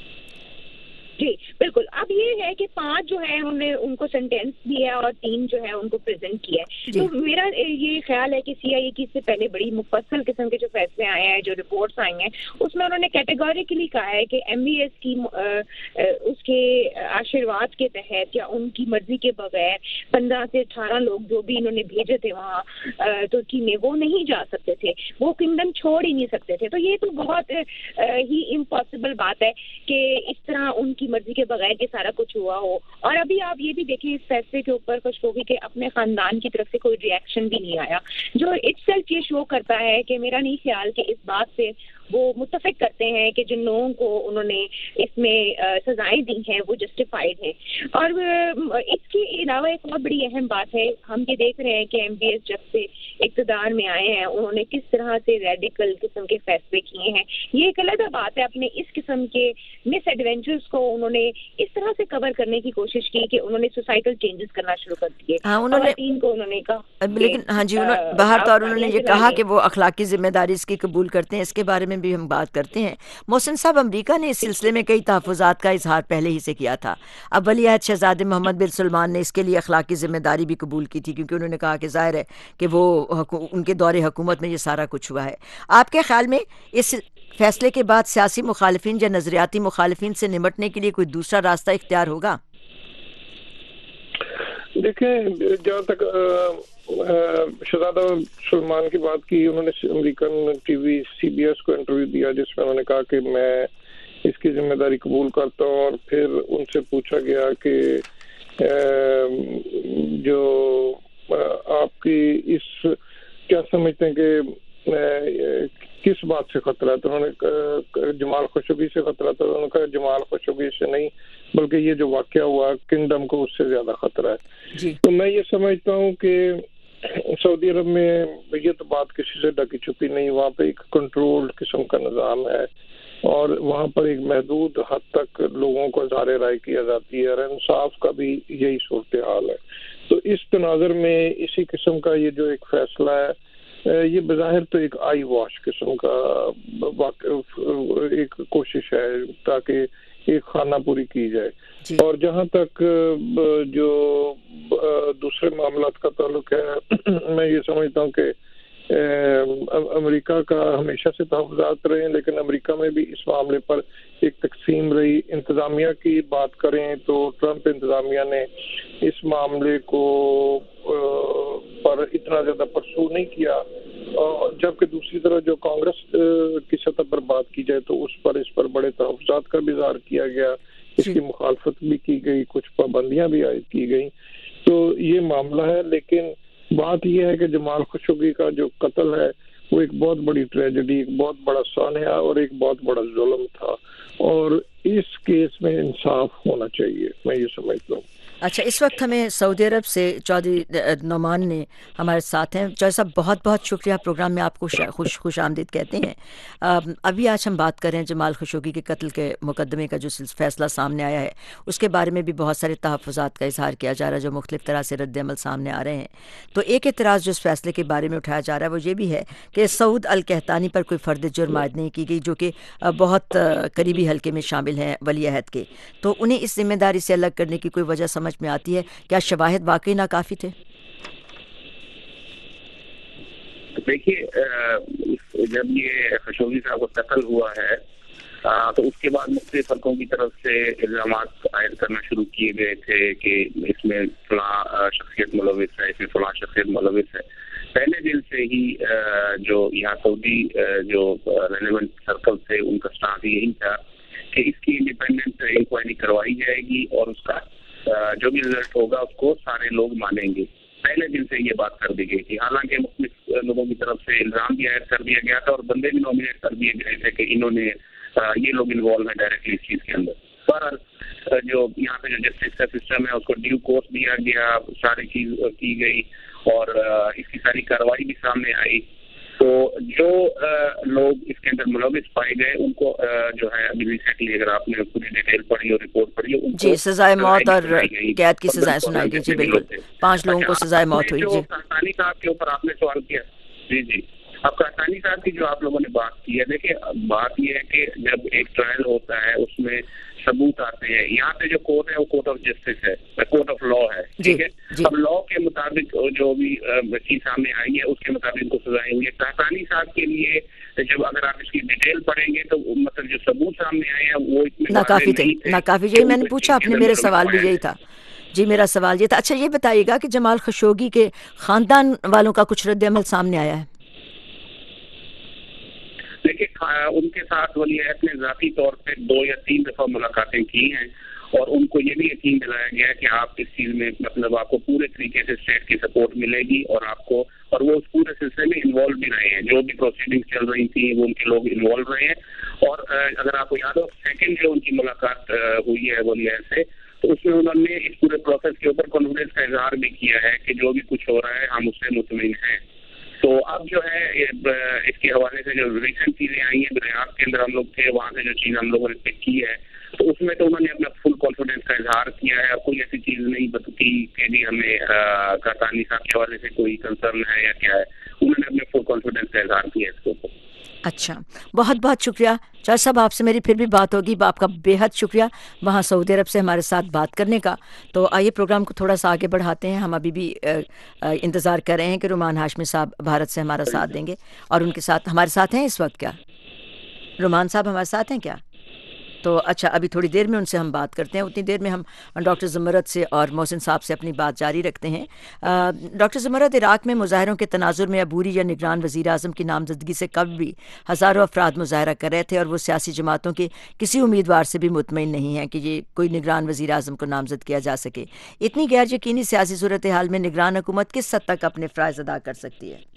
جی بالکل. اب یہ ہے کہ پانچ جو ہے انہوں نے ان کو سینٹینس دیا اور تین جو ہے ان کو پریزنٹ کیا ہے. تو میرا یہ خیال ہے کہ سی آئی اے کی اس سے پہلے بڑی مفصل قسم کے جو فیصلے آئے ہیں, جو رپورٹس آئی ہیں, اس میں انہوں نے کیٹیگوریکلی کہا ہے کہ ایم بی ایس کی اس کے آشرواد کے تحت یا ان کی مرضی کے بغیر پندرہ سے اٹھارہ لوگ جو بھی انہوں نے بھیجے تھے وہاں ترکی میں وہ نہیں جا سکتے تھے, وہ کنگڈم چھوڑ ہی نہیں سکتے تھے. تو یہ تو بہت ہی امپاسبل بات ہے کہ اس طرح ان کی مرضی کے بغیر یہ سارا کچھ ہوا ہو. اور ابھی آپ یہ بھی دیکھیں اس فیصلے کے اوپر خشوگی کے اپنے خاندان کی طرف سے کوئی ری ایکشن بھی نہیں آیا, جو اٹ سیلف یہ شو کرتا ہے کہ میرا نہیں خیال کہ اس بات سے وہ متفق کرتے ہیں کہ جن لوگوں کو انہوں نے اس میں سزائیں دی ہیں وہ جسٹیفائڈ ہیں. اور اس کے علاوہ ایک اور بڑی اہم بات ہے, ہم یہ دیکھ رہے ہیں کہ ایم بی ایس جب سے اقتدار میں آئے ہیں انہوں نے کس طرح سے ریڈیکل قسم کے فیصلے کیے ہیں. یہ ایک علیحدہ بات ہے, اپنے اس قسم کے مس ایڈونچرز کو انہوں نے اس طرح سے کور کرنے کی کوشش کی کہ انہوں نے سوسائٹل چینجز کرنا شروع کر دیے. خواتین کو انہوں نے کہا, لیکن ہاں جی باہر طور انہوں نے یہ کہا کہ وہ اخلاقی ذمہ داری اس کی قبول کرتے ہیں. اس کے بارے میں بھی ہم بات کرتے ہیں. محسن صاحب, امریکہ نے اس سلسلے میں کئی تحفظات کا اظہار پہلے ہی سے کیا تھا. اب ولی عہد شہزادے محمد بن سلمان نے اس کے لیے اخلاقی ذمہ داری بھی قبول کی تھی, کیونکہ انہوں نے کہا کہ ظاہر ہے کہ وہ ان کے دور حکومت میں یہ سارا کچھ ہوا ہے. آپ کے خیال میں اس فیصلے کے بعد سیاسی مخالفین یا نظریاتی مخالفین سے نمٹنے کے لیے کوئی دوسرا راستہ اختیار ہوگا؟ دیکھیں, جہاں تک شہزادہ سلمان کی بات کی, انہوں نے American T V C B S کو انٹرویو دیا جس میں انہوں نے کہا کہ میں اس کی ذمہ داری قبول کرتا ہوں. اور پھر ان سے پوچھا گیا کہ جو آپ کی اس کیا سمجھتے ہیں کہ کس بات سے خطرہ ہے, تو انہوں نے جمال خشوگی سے خطرہ تھا. انہوں نے کہا جمال خشوگی سے نہیں بلکہ یہ جو واقعہ ہوا کنگڈم کو اس سے زیادہ خطرہ ہے. جی. تو میں یہ سمجھتا ہوں کہ سعودی عرب میں یہ تو بات کسی سے ڈکی چھپی نہیں, وہاں پہ ایک کنٹرولڈ قسم کا نظام ہے اور وہاں پر ایک محدود حد تک لوگوں کو اظہار رائے کیا جاتی ہے اور انصاف کا بھی یہی صورتحال ہے. تو اس تناظر میں اسی قسم کا یہ جو ایک فیصلہ ہے یہ بظاہر تو ایک آئی واش قسم کا ایک کوشش ہے تاکہ ایک خانہ پوری کی جائے. جی. اور جہاں تک جو دوسرے معاملات کا تعلق ہے, میں یہ سمجھتا ہوں کہ امریکہ کا ہمیشہ سے تحفظات رہے ہیں, لیکن امریکہ میں بھی اس معاملے پر ایک تقسیم رہی. انتظامیہ کی بات کریں تو ٹرمپ انتظامیہ نے اس معاملے کو پر اتنا زیادہ پرسو نہیں کیا, جبکہ دوسری طرف جو کانگریس کی سطح پر بات کی جائے تو اس پر اس پر بڑے تحفظات کا بھی اظہار کیا گیا. اس کی مخالفت بھی کی گئی, کچھ پابندیاں بھی عائد کی گئی. تو یہ معاملہ ہے, لیکن بات یہ ہے کہ جمال خشوگی کا جو قتل ہے وہ ایک بہت بڑی ٹریجڈی, ایک بہت بڑا سانحہ اور ایک بہت بڑا ظلم تھا, اور اس کیس میں انصاف ہونا چاہیے, میں یہ سمجھتا ہوں. اچھا, اس وقت ہمیں سعودی عرب سے چودھری نعمان نے ہمارے ساتھ ہیں. چودھری صاحب بہت بہت شکریہ, پروگرام میں آپ کو خوش خوش آمدید کہتے ہیں. ابھی آج ہم بات کر رہے ہیں جمال خشوگی کے قتل کے مقدمے کا جو فیصلہ سامنے آیا ہے, اس کے بارے میں بھی بہت سارے تحفظات کا اظہار کیا جا رہا ہے جو مختلف طرح سے رد عمل سامنے آ رہے ہیں. تو ایک اعتراض جو اس فیصلے کے بارے میں اٹھایا جا رہا ہے وہ یہ بھی ہے کہ سعود القحطانی پر کوئی فرد جرم عائد نہیں کی گئی, جو کہ بہت قریبی حلقے میں شامل ہیں ولی عہد کے. تو انہیں اس ذمہ داری سے الگ کرنے کی کوئی وجہ سمجھ میں آتی ہے؟ کیا شواہد واقعی ناکافی تھے؟ دیکھیے, جب یہ خشوگی صاحب کا قتل ہوا ہے تو اس کے بعد مختلف حلقوں کی طرف سے الزامات عائد کرنا شروع کیے گئے تھے کہ اس میں فلاں شخصیت ملوث ہے, اس میں فلاں شخصیت ملوث ہے. پہلے دن سے ہی جو یہاں سعودی جو ریلیونٹ سرکل تھے ان کا سٹانس یہی تھا کہ اس کی انڈیپینڈنٹ انکوائری کروائی جائے گی اور اس کا جو بھی رزلٹ ہوگا اس کو سارے لوگ مانیں گے. پہلے دن سے یہ بات کر دی گئی تھی. حالانکہ مختلف لوگوں کی طرف سے الزام بھی عائد کر دیا گیا تھا اور بندے بھی نامینیٹ کر دیے گئے تھے کہ انہوں نے یہ لوگ انوالو ہیں ڈائریکٹلی اس چیز کے اندر. پر جو یہاں پہ جو جسٹس کا سسٹم ہے اس کو ڈیو کورس دیا گیا, ساری چیز کی گئی اور اس کی ساری کارروائی بھی سامنے آئی. تو جو لوگ اس کے اندر ملوث پائے گئے ان کو جو ہے ابھی ریسنٹلی اگر آپ نے پوری ڈیٹیل پڑھی اور رپورٹ پڑھی ہے جی, سزائے موت اور قید کی سزائیں سنائی گئی. جی بالکل, پانچ لوگوں کو سزائے موت ہوئی. جی قحطانی صاحب کے اوپر آپ نے سوال کیا. جی جی اب قحطانی صاحب کی جو آپ لوگوں نے بات کی ہے, دیکھیں بات یہ ہے کہ جب ایک ٹرائل ہوتا ہے اس میں ثبوت آتے ہیں. یہاں پہ جو کورٹ ہے وہ کورٹ آف جسٹس ہے, کورٹ آف لا ہے, ٹھیک ہے. اب لا کے مطابق جو بھی چیز سامنے آئی ہے اس کے مطابق ان کو سزائیں ہوئی ہے. قحطانی صاحب کے لیے جب اگر آپ اس کی ڈیٹیل پڑھیں گے تو مطلب جو ثبوت سامنے آئے ہیں وہ اتنے ناکافی تھے. ناکافی یہی میں نے پوچھا آپ نے, میرے سوال بھی یہی تھا. جی میرا سوال یہ تھا. اچھا یہ بتائیے گا کہ جمال خشوگی کے خاندان والوں کا کچھ رد عمل سامنے آیا ہے؟ دیکھیے ان کے ساتھ ولی عہد نے ذاتی طور پہ دو یا تین دفعہ ملاقاتیں کی ہیں اور ان کو یہ بھی یقین دلایا گیا ہے کہ آپ اس چیز میں مطلب آپ کو پورے طریقے سے اسٹیٹ کی سپورٹ ملے گی اور آپ کو, اور وہ اس پورے سلسلے میں انوالو بھی رہے ہیں. جو بھی پروسیڈنگ چل رہی تھی وہ ان کے لوگ انوالو رہے ہیں. اور اگر آپ کو یاد ہو سیکنڈ جو ان کی ملاقات ہوئی ہے ولی عہد سے, تو اس میں انہوں نے اس پورے پروسیس کے اوپر کانفیڈنس کا اظہار بھی کیا ہے کہ جو بھی کچھ ہو رہا ہے ہم اس سے مطمئن ہیں. تو اب جو ہے اس کے حوالے سے جو ریسنٹ چیزیں آئی ہیں دریافت کے اندر ہم لوگ تھے, وہاں سے جو چیز ہم لوگوں نے پک کی ہے تو اس میں تو انہوں نے اپنا فل کانفیڈنس کا اظہار کیا ہے. اور کوئی ایسی چیز نہیں بتائی کہ بھی ہمیں قحطانی صاحب کے حوالے سے کوئی کنسرن ہے یا کیا ہے. انہوں نے اپنے فل کانفیڈنس کا اظہار کیا ہے اس کے اوپر. اچھا, بہت بہت شکریہ چودھری صاحب, آپ سے میری پھر بھی بات ہوگی. آپ کا بے حد شکریہ وہاں سعودی عرب سے ہمارے ساتھ بات کرنے کا. تو آئیے پروگرام کو تھوڑا سا آگے بڑھاتے ہیں. ہم ابھی بھی انتظار کر رہے ہیں کہ رومان ہاشمی صاحب بھارت سے ہمارا ساتھ دیں گے, اور ان کے ساتھ ہمارے ساتھ ہیں اس وقت. کیا رومان صاحب ہمارے ساتھ ہیں کیا؟ تو اچھا, ابھی تھوڑی دیر میں ان سے ہم بات کرتے ہیں. اتنی دیر میں ہم ڈاکٹر زمرد سے اور محسن صاحب سے اپنی بات جاری رکھتے ہیں. ڈاکٹر زمرد, عراق میں مظاہروں کے تناظر میں عبوری یا نگران وزیر اعظم کی نامزدگی سے قبل بھی ہزاروں افراد مظاہرہ کر رہے تھے اور وہ سیاسی جماعتوں کے کسی امیدوار سے بھی مطمئن نہیں ہیں کہ یہ کوئی نگران وزیر اعظم کو نامزد کیا جا سکے. اتنی غیر یقینی سیاسی صورتحال میں نگران حکومت کس حد تک اپنے فرائض ادا کر سکتی ہے؟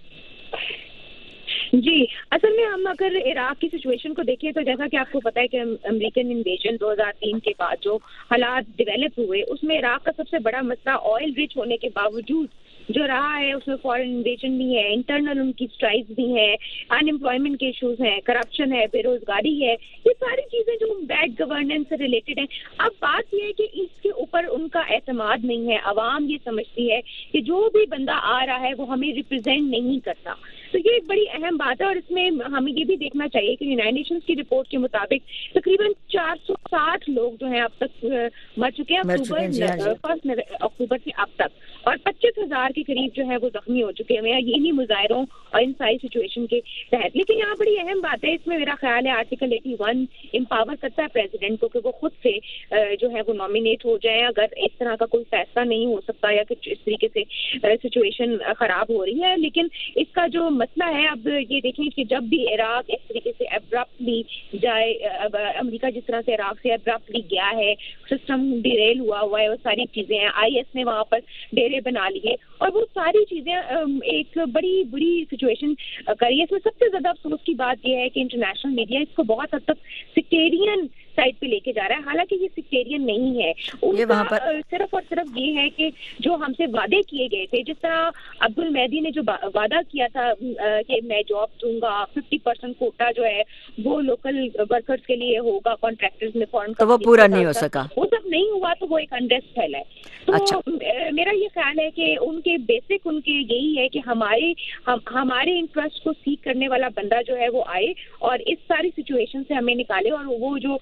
جی, اصل میں ہم اگر عراق کی سچویشن کو دیکھیں تو جیسا کہ آپ کو پتہ ہے کہ امریکن انویژن دو ہزار تین کے بعد جو حالات ڈیولپ ہوئے اس میں عراق کا سب سے بڑا مسئلہ آئل رچ ہونے کے باوجود جو رہا ہے اس میں فارن انویژن بھی ہے, انٹرنل ان کی اسٹرائکس بھی ہیں, ان امپلائمنٹ کے ایشوز ہیں, کرپشن ہے, بے روزگاری ہے, یہ ساری چیزیں جو بیڈ گورننس سے ریلیٹڈ ہیں. اب بات یہ ہے کہ اس کے اوپر ان کا اعتماد نہیں ہے. عوام یہ سمجھتی ہے کہ جو بھی بندہ آ رہا ہے وہ ہمیں ریپرزینٹ نہیں کرتا. تو یہ ایک بڑی اہم بات ہے, اور اس میں ہمیں یہ بھی دیکھنا چاہیے کہ یونائیٹڈ نیشنز کی رپورٹ کے مطابق تقریباً چار سو ساٹھ لوگ جو ہیں اب تک مر چکے ہیں اکتوبر فرسٹ اکتوبر سے اب تک, اور پچیس ہزار کے قریب جو ہے وہ زخمی ہو چکے ہیں انہی مظاہروں اور ان ساری سچویشن کے تحت. لیکن یہاں بڑی اہم بات ہے اس میں میرا خیال ہے آرٹیکل ایٹی ون امپاور کرتا ہے پریزیڈنٹ کو کہ وہ خود سے جو ہے وہ نامینیٹ ہو جائیں اگر اس طرح کا کوئی فیصلہ نہیں ہو سکتا یا کہ اس طریقے سے سچویشن خراب ہو رہی ہے. لیکن اس کا جو مسئلہ ہے اب یہ دیکھیں کہ جب بھی عراق اس طریقے سے ابرپٹلی جائے, امریکہ جس طرح سے عراق سے ابرپٹلی گیا ہے, سسٹم ڈیریل ہوا ہوا ہے, وہ ساری چیزیں ہیں, آئی ایس نے وہاں پر ڈیرے بنا لیے اور وہ ساری چیزیں ایک بڑی بری سچویشن کری ہے. اس میں سب سے زیادہ افسوس کی بات یہ ہے کہ انٹرنیشنل میڈیا اس کو بہت حد تک سیکٹیرین سائڈ پہ لے کے جا رہا ہے, حالانکہ یہ سیکٹیرین نہیں ہے. ان کا صرف اور صرف یہ ہے کہ جو ہم سے وعدے کیے گئے تھے, جس طرح عبد المہدی نے جو وعدہ کیا تھا کہ میں جاب دوں گا, ففٹی پرسینٹ کوٹا جو ہے وہ لوکل ورکرز کے لیے ہوگا, کانٹریکٹرز میں فورن, تو وہ پورا نہیں ہو سکا, وہ سب نہیں ہوا تو وہ ایک انریسٹ پھیلا ہے. تو اچھا. میرا یہ خیال ہے کہ ان کے بیسک ان کے یہی ہے کہ ہمارے ہمارے انٹرسٹ کو سیکھ کرنے والا بندہ جو ہے وہ آئے اور اس ساری سچویشن سے ہمیں نکالے اور وہ جو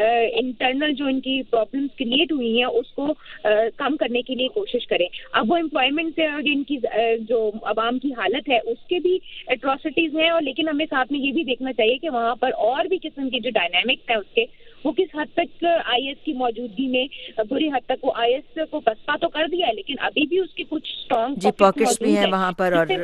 انٹرنل جو ان کی پرابلمس کریٹ ہوئی ہیں اس کو کم کرنے کے لیے کوشش کریں. اب وہ امپلائمنٹ سے ان کی جو عوام کی حالت ہے اس کے بھی اٹراسٹیز ہیں, اور لیکن ہمیں ساتھ میں یہ بھی دیکھنا چاہیے کہ وہاں پر اور بھی قسم کے جو ڈائنامکس ہیں اس کے وہ کس حد تک آئی ایس کی موجودگی میں بری حد تک وہ آئی ایس کو پسپا تو کر دیا ہے لیکن ابھی بھی اس کے کچھ اسٹرانگ جی پاکٹس بھی ہیں وہاں پر اور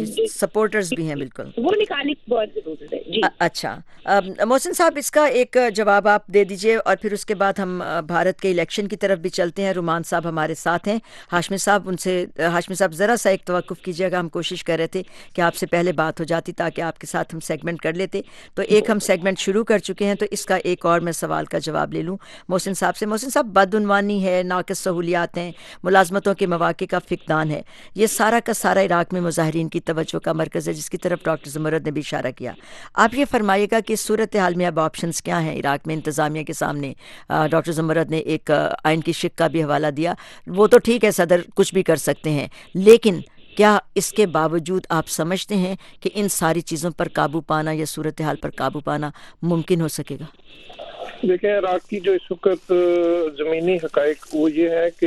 سپورٹرز بھی ہیں, بالکل وہ نکالنے کی بہت ضرورت ہے. جی اچھا محسن صاحب, اس کا ایک جواب آپ دے دیجئے اور پھر اس کے بعد ہم بھارت کے الیکشن کی طرف بھی چلتے ہیں. رومان صاحب ہمارے ساتھ ہیں, ہاشمی صاحب ان سے ہاشمی صاحب ذرا سا ایک توقف کیجیے گا, ہم کوشش کر رہے تھے کہ آپ سے پہلے بات ہو جاتی تاکہ آپ کے ساتھ ہم سیگمنٹ کر لیتے. تو ایک ہم سیگمنٹ شروع کر چکے ہیں, تو اس کا ایک اور میں سوال کا جواب لے لوں محسن صاحب سے. محسن صاحب, بدعنوانی ہے, ناقص سہولیات ہیں, ملازمتوں کے مواقع کا فقدان ہے, یہ سارا کا سارا عراق میں مظاہرین کی توجہ کا مرکز ہے, جس کی طرف ڈاکٹر زمرد نے بھی اشارہ کیا. آپ یہ فرمائیے گا کہ صورت حال میں اب آپشنز کیا ہیں عراق میں انتظامیہ کے سامنے؟ ڈاکٹر زمرد نے ایک آئین کی شق کا بھی حوالہ دیا, وہ تو ٹھیک ہے صدر کچھ بھی کر سکتے ہیں, لیکن کیا اس کے باوجود آپ سمجھتے ہیں کہ ان ساری چیزوں پر قابو پانا یا صورتحال پر قابو پانا ممکن ہو سکے گا؟ دیکھیں, عراق کی جو اس وقت زمینی حقائق وہ یہ ہے کہ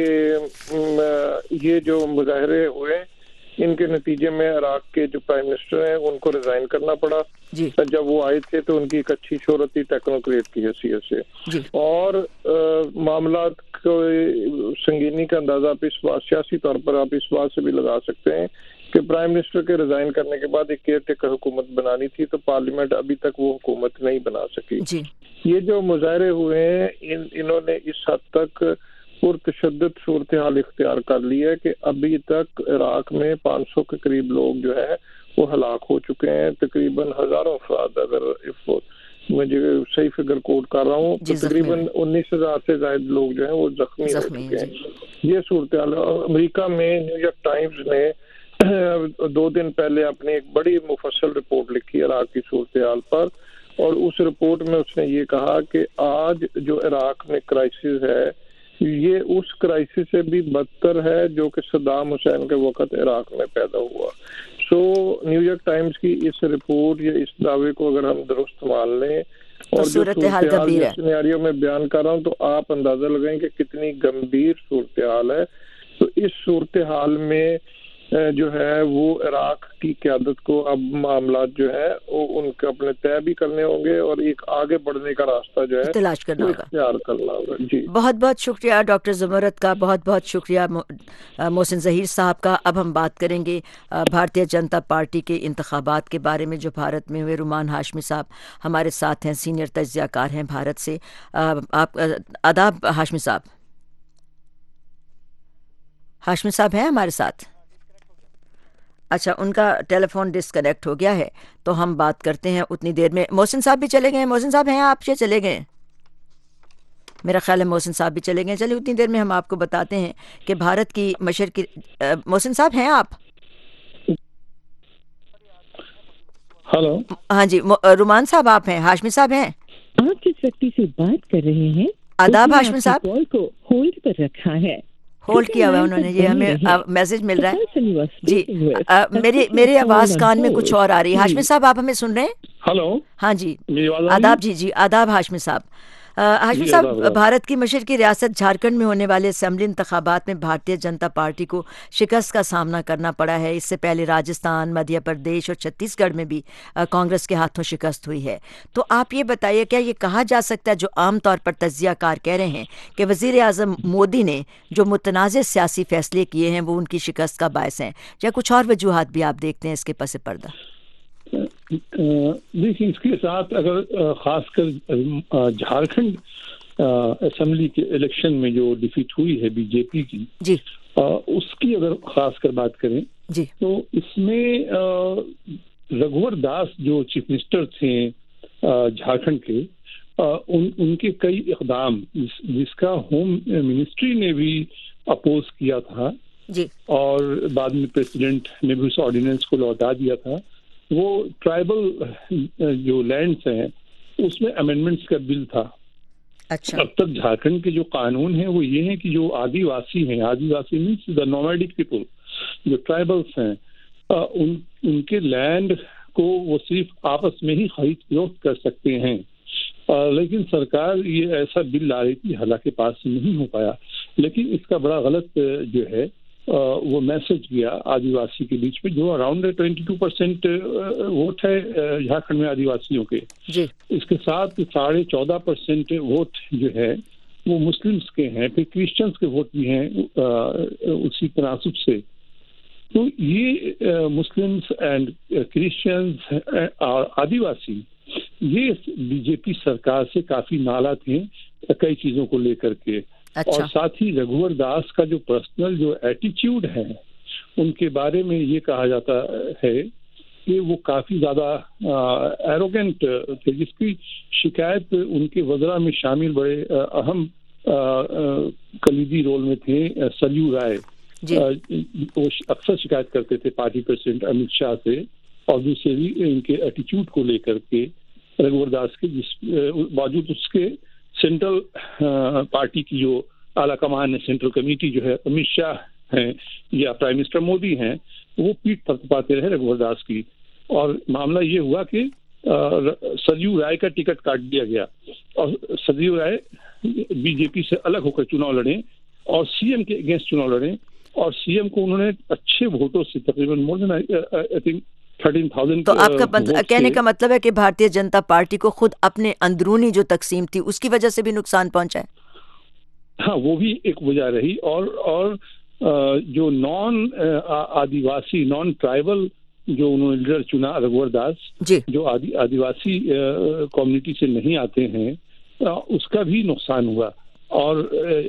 یہ جو مظاہرے ہوئے ان کے نتیجے میں عراق کے جو پرائم منسٹر ہیں ان کو ریزائن کرنا پڑا. جی. جب وہ آئے تھے تو ان کی ایک اچھی شہرت تھی ٹیکنوکریٹ کی حیثیت سے. جی. اور معاملات کو سنگینی کا اندازہ آپ اس بات سیاسی طور پر آپ اس بات سے بھی لگا سکتے ہیں کہ پرائم منسٹر کے ریزائن کرنے کے بعد ایک کیئر ٹیکر حکومت بنانی تھی تو پارلیمنٹ ابھی تک وہ حکومت نہیں بنا سکی. جی. یہ جو مظاہرے ہوئے ہیں ان انہوں نے اس حد تک پرتشدد صورتحال اختیار کر لی ہے کہ ابھی تک عراق میں پانچ سو کے قریب لوگ جو ہے وہ ہلاک ہو چکے ہیں. تقریباً ہزاروں افراد, اگر مجھے صحیح فگر کوٹ کر رہا ہوں, تقریباً انیس ہزار سے زائد لوگ جو ہیں وہ زخمی ہو چکے ہیں. یہ صورتحال امریکہ میں نیو یارک ٹائمز نے دو دن پہلے اپنی ایک بڑی مفصل رپورٹ لکھی عراق کی صورتحال پر, اور اس رپورٹ میں اس نے یہ کہا کہ آج جو عراق میں کرائسس ہے یہ اس کرائسس سے بھی بدتر ہے جو کہ صدام حسین کے وقت عراق میں پیدا ہوا. سو نیو یارک ٹائمز کی اس رپورٹ یا اس دعوے کو اگر ہم درست مان لیں اور جو صورتحال سینیریو میں بیان کر رہا ہوں تو آپ اندازہ لگائیں کہ کتنی گمبھیر صورتحال ہے. تو اس صورتحال میں جو ہے وہ عراق کی قیادت کو اب معاملات جو ہے وہ ان کے اپنے طے بھی کرنے ہوں گے اور ایک آگے بڑھنے کا راستہ جو ہے تلاش کرنا ہوگا, اختیار کرنا ہوگا. جی بہت بہت شکریہ ڈاکٹر زمرد کا, بہت بہت شکریہ محسن ظہیر صاحب کا. اب ہم بات کریں گے بھارتیہ جنتا پارٹی کے انتخابات کے بارے میں جو بھارت میں ہوئے. رومان ہاشمی صاحب ہمارے ساتھ ہیں, سینئر تجزیہ کار ہیں بھارت سے. آپ آداب ہاشمی صاحب. ہاشمی صاحب ہیں ہمارے ساتھ؟ اچھا, ان کا ٹیلی فون ڈسکنیکٹ ہو گیا ہے تو ہم بات کرتے ہیں اتنی دیر میں. محسن صاحب بھی چلے گئے. محسن صاحب ہیں آپ؟ یہ چلے گئے میرا خیال ہے. محسن صاحب بھی چلے گئے. چلیے اتنی دیر میں ہم آپ کو بتاتے ہیں کہ بھارت کی مشرقی. محسن صاحب ہیں آپ؟ ہلو. ہاں جی. رومان صاحب آپ ہیں؟ ہاشمی صاحب ہیں؟ آپ جس ویکتی سے بات کر رہے ہیں آداب ہاشمی صاحب. کال کو ہولڈ پر رکھا ہے, ہولڈ کیا ہوا انہوں نے, یہ ہمیں میسج مل رہا ہے. جی میری میری آواز کان میں کچھ اور آ رہی ہے. ہاشمی صاحب آپ ہمیں سن رہے ہیں؟ ہلو. ہاں جی آداب. جی جی آداب ہاشمی صاحب. ہاشمی صاحب، بھارت کی مشرقی ریاست جھارکھنڈ میں ہونے والے اسمبلی انتخابات میں بھارتیہ جنتا پارٹی کو شکست کا سامنا کرنا پڑا ہے. اس سے پہلے راجستھان، مدھیہ پردیش اور چھتیس گڑھ میں بھی کانگریس کے ہاتھوں شکست ہوئی ہے. تو آپ یہ بتائیے، کیا یہ کہا جا سکتا ہے جو عام طور پر تجزیہ کار کہہ رہے ہیں کہ وزیر اعظم مودی نے جو متنازع سیاسی فیصلے کیے ہیں وہ ان کی شکست کا باعث ہیں، یا کچھ اور وجوہات بھی آپ دیکھتے ہیں اس کے پس پردہ؟ دیکھیے، اس کے ساتھ اگر خاص کر جھارکھنڈ اسمبلی کے الیکشن میں جو ڈیفیٹ ہوئی ہے بی جے پی کی، جی اس کی اگر خاص کر بات کریں جی تو اس میں رگھور داس جو چیف منسٹر تھے جھارکھنڈ کے، ان ان کے کئی اقدام جس کا ہوم منسٹری نے بھی اپوز کیا تھا جی اور بعد میں پریسیڈنٹ نے بھی اس آرڈیننس کو لوٹا دیا تھا، وہ ٹرائبل جو لینڈس ہیں اس میں امینڈمنٹس کا بل تھا. اچھا، اب تک جھارکھنڈ کے جو قانون ہیں وہ یہ ہیں کہ جو آدی واسی ہیں، آدی واسی مینس دا نومیڈک پیپل، جو ٹرائبلس ہیں، ان ان کے لینڈ کو وہ صرف آپس میں ہی خرید فروخت کر سکتے ہیں. لیکن سرکار یہ ایسا بل لا رہی تھی، حالانکہ پاس نہیں ہو پایا. لیکن اس کا بڑا غلط جو ہے وہ میسج گیا آدی واسی کے بیچ میں، جو around twenty two percent vote ہے جھارکھنڈ میں آدی واسیوں کے. جی اس کے ساتھ ساڑھے چودہ پرسینٹ ووٹ جو ہے وہ مسلمس کے ہیں، پھر کرسچنس کے ووٹ بھی ہیں اسی تناسب سے. تو یہ مسلمس اینڈ کرسچنس اور آدی واسی یہ بی جے پی سرکار سے کافی نالا تھے کئی چیزوں کو لے کر کے. اچھا. اور ساتھ ہی رگھور داس کا جو پرسنل جو ایٹیچیوڈ ہے ان کے بارے میں یہ کہا جاتا ہے کہ وہ کافی زیادہ ایروگینٹ تھے، جس کی شکایت ان کے وزراء میں شامل بڑے اہم کلیدی رول میں تھے سرجو رائے. جی. وہ اکثر شکایت کرتے تھے پارٹی پریزیڈنٹ امت شاہ سے اور دوسرے بھی ان کے ایٹیچیوڈ کو لے کر کے رگھور داس کے، جس باوجود اس کے سینٹرل پارٹی کی جو اعلیٰ کمان ہے، سینٹرل کمیٹی جو ہے امت شاہ ہیں یا پرائم منسٹر مودی ہیں، وہ پیٹ تھپاتے رہے رگھور داس کی. اور معاملہ یہ ہوا کہ سرجو رائے کا ٹکٹ کاٹ دیا گیا اور سرجو رائے بی جے پی سے الگ ہو کر چناؤ لڑے اور سی ایم کے اگینسٹ چناؤ لڑے اور سی ایم کو انہوں نے اچھے ووٹوں سے تقریباً more than I think thirteen thousand. تو آپ کا کہنے کا مطلب ہے کہ بھارتیہ جنتا پارٹی کو خود اپنے اندرونی جو تقسیم تھی اس کی وجہ سے بھی نقصان پہنچا ہے؟ ہاں، وہ بھی ایک وجہ رہی. اور اور جو نان آدی واسی، نان ٹرائبل جو انہوں نے لیڈر چنا رگھور داس، جی، جو آدی آدی واسی کمیونٹی سے نہیں آتے ہیں، اس کا بھی نقصان ہوا. اور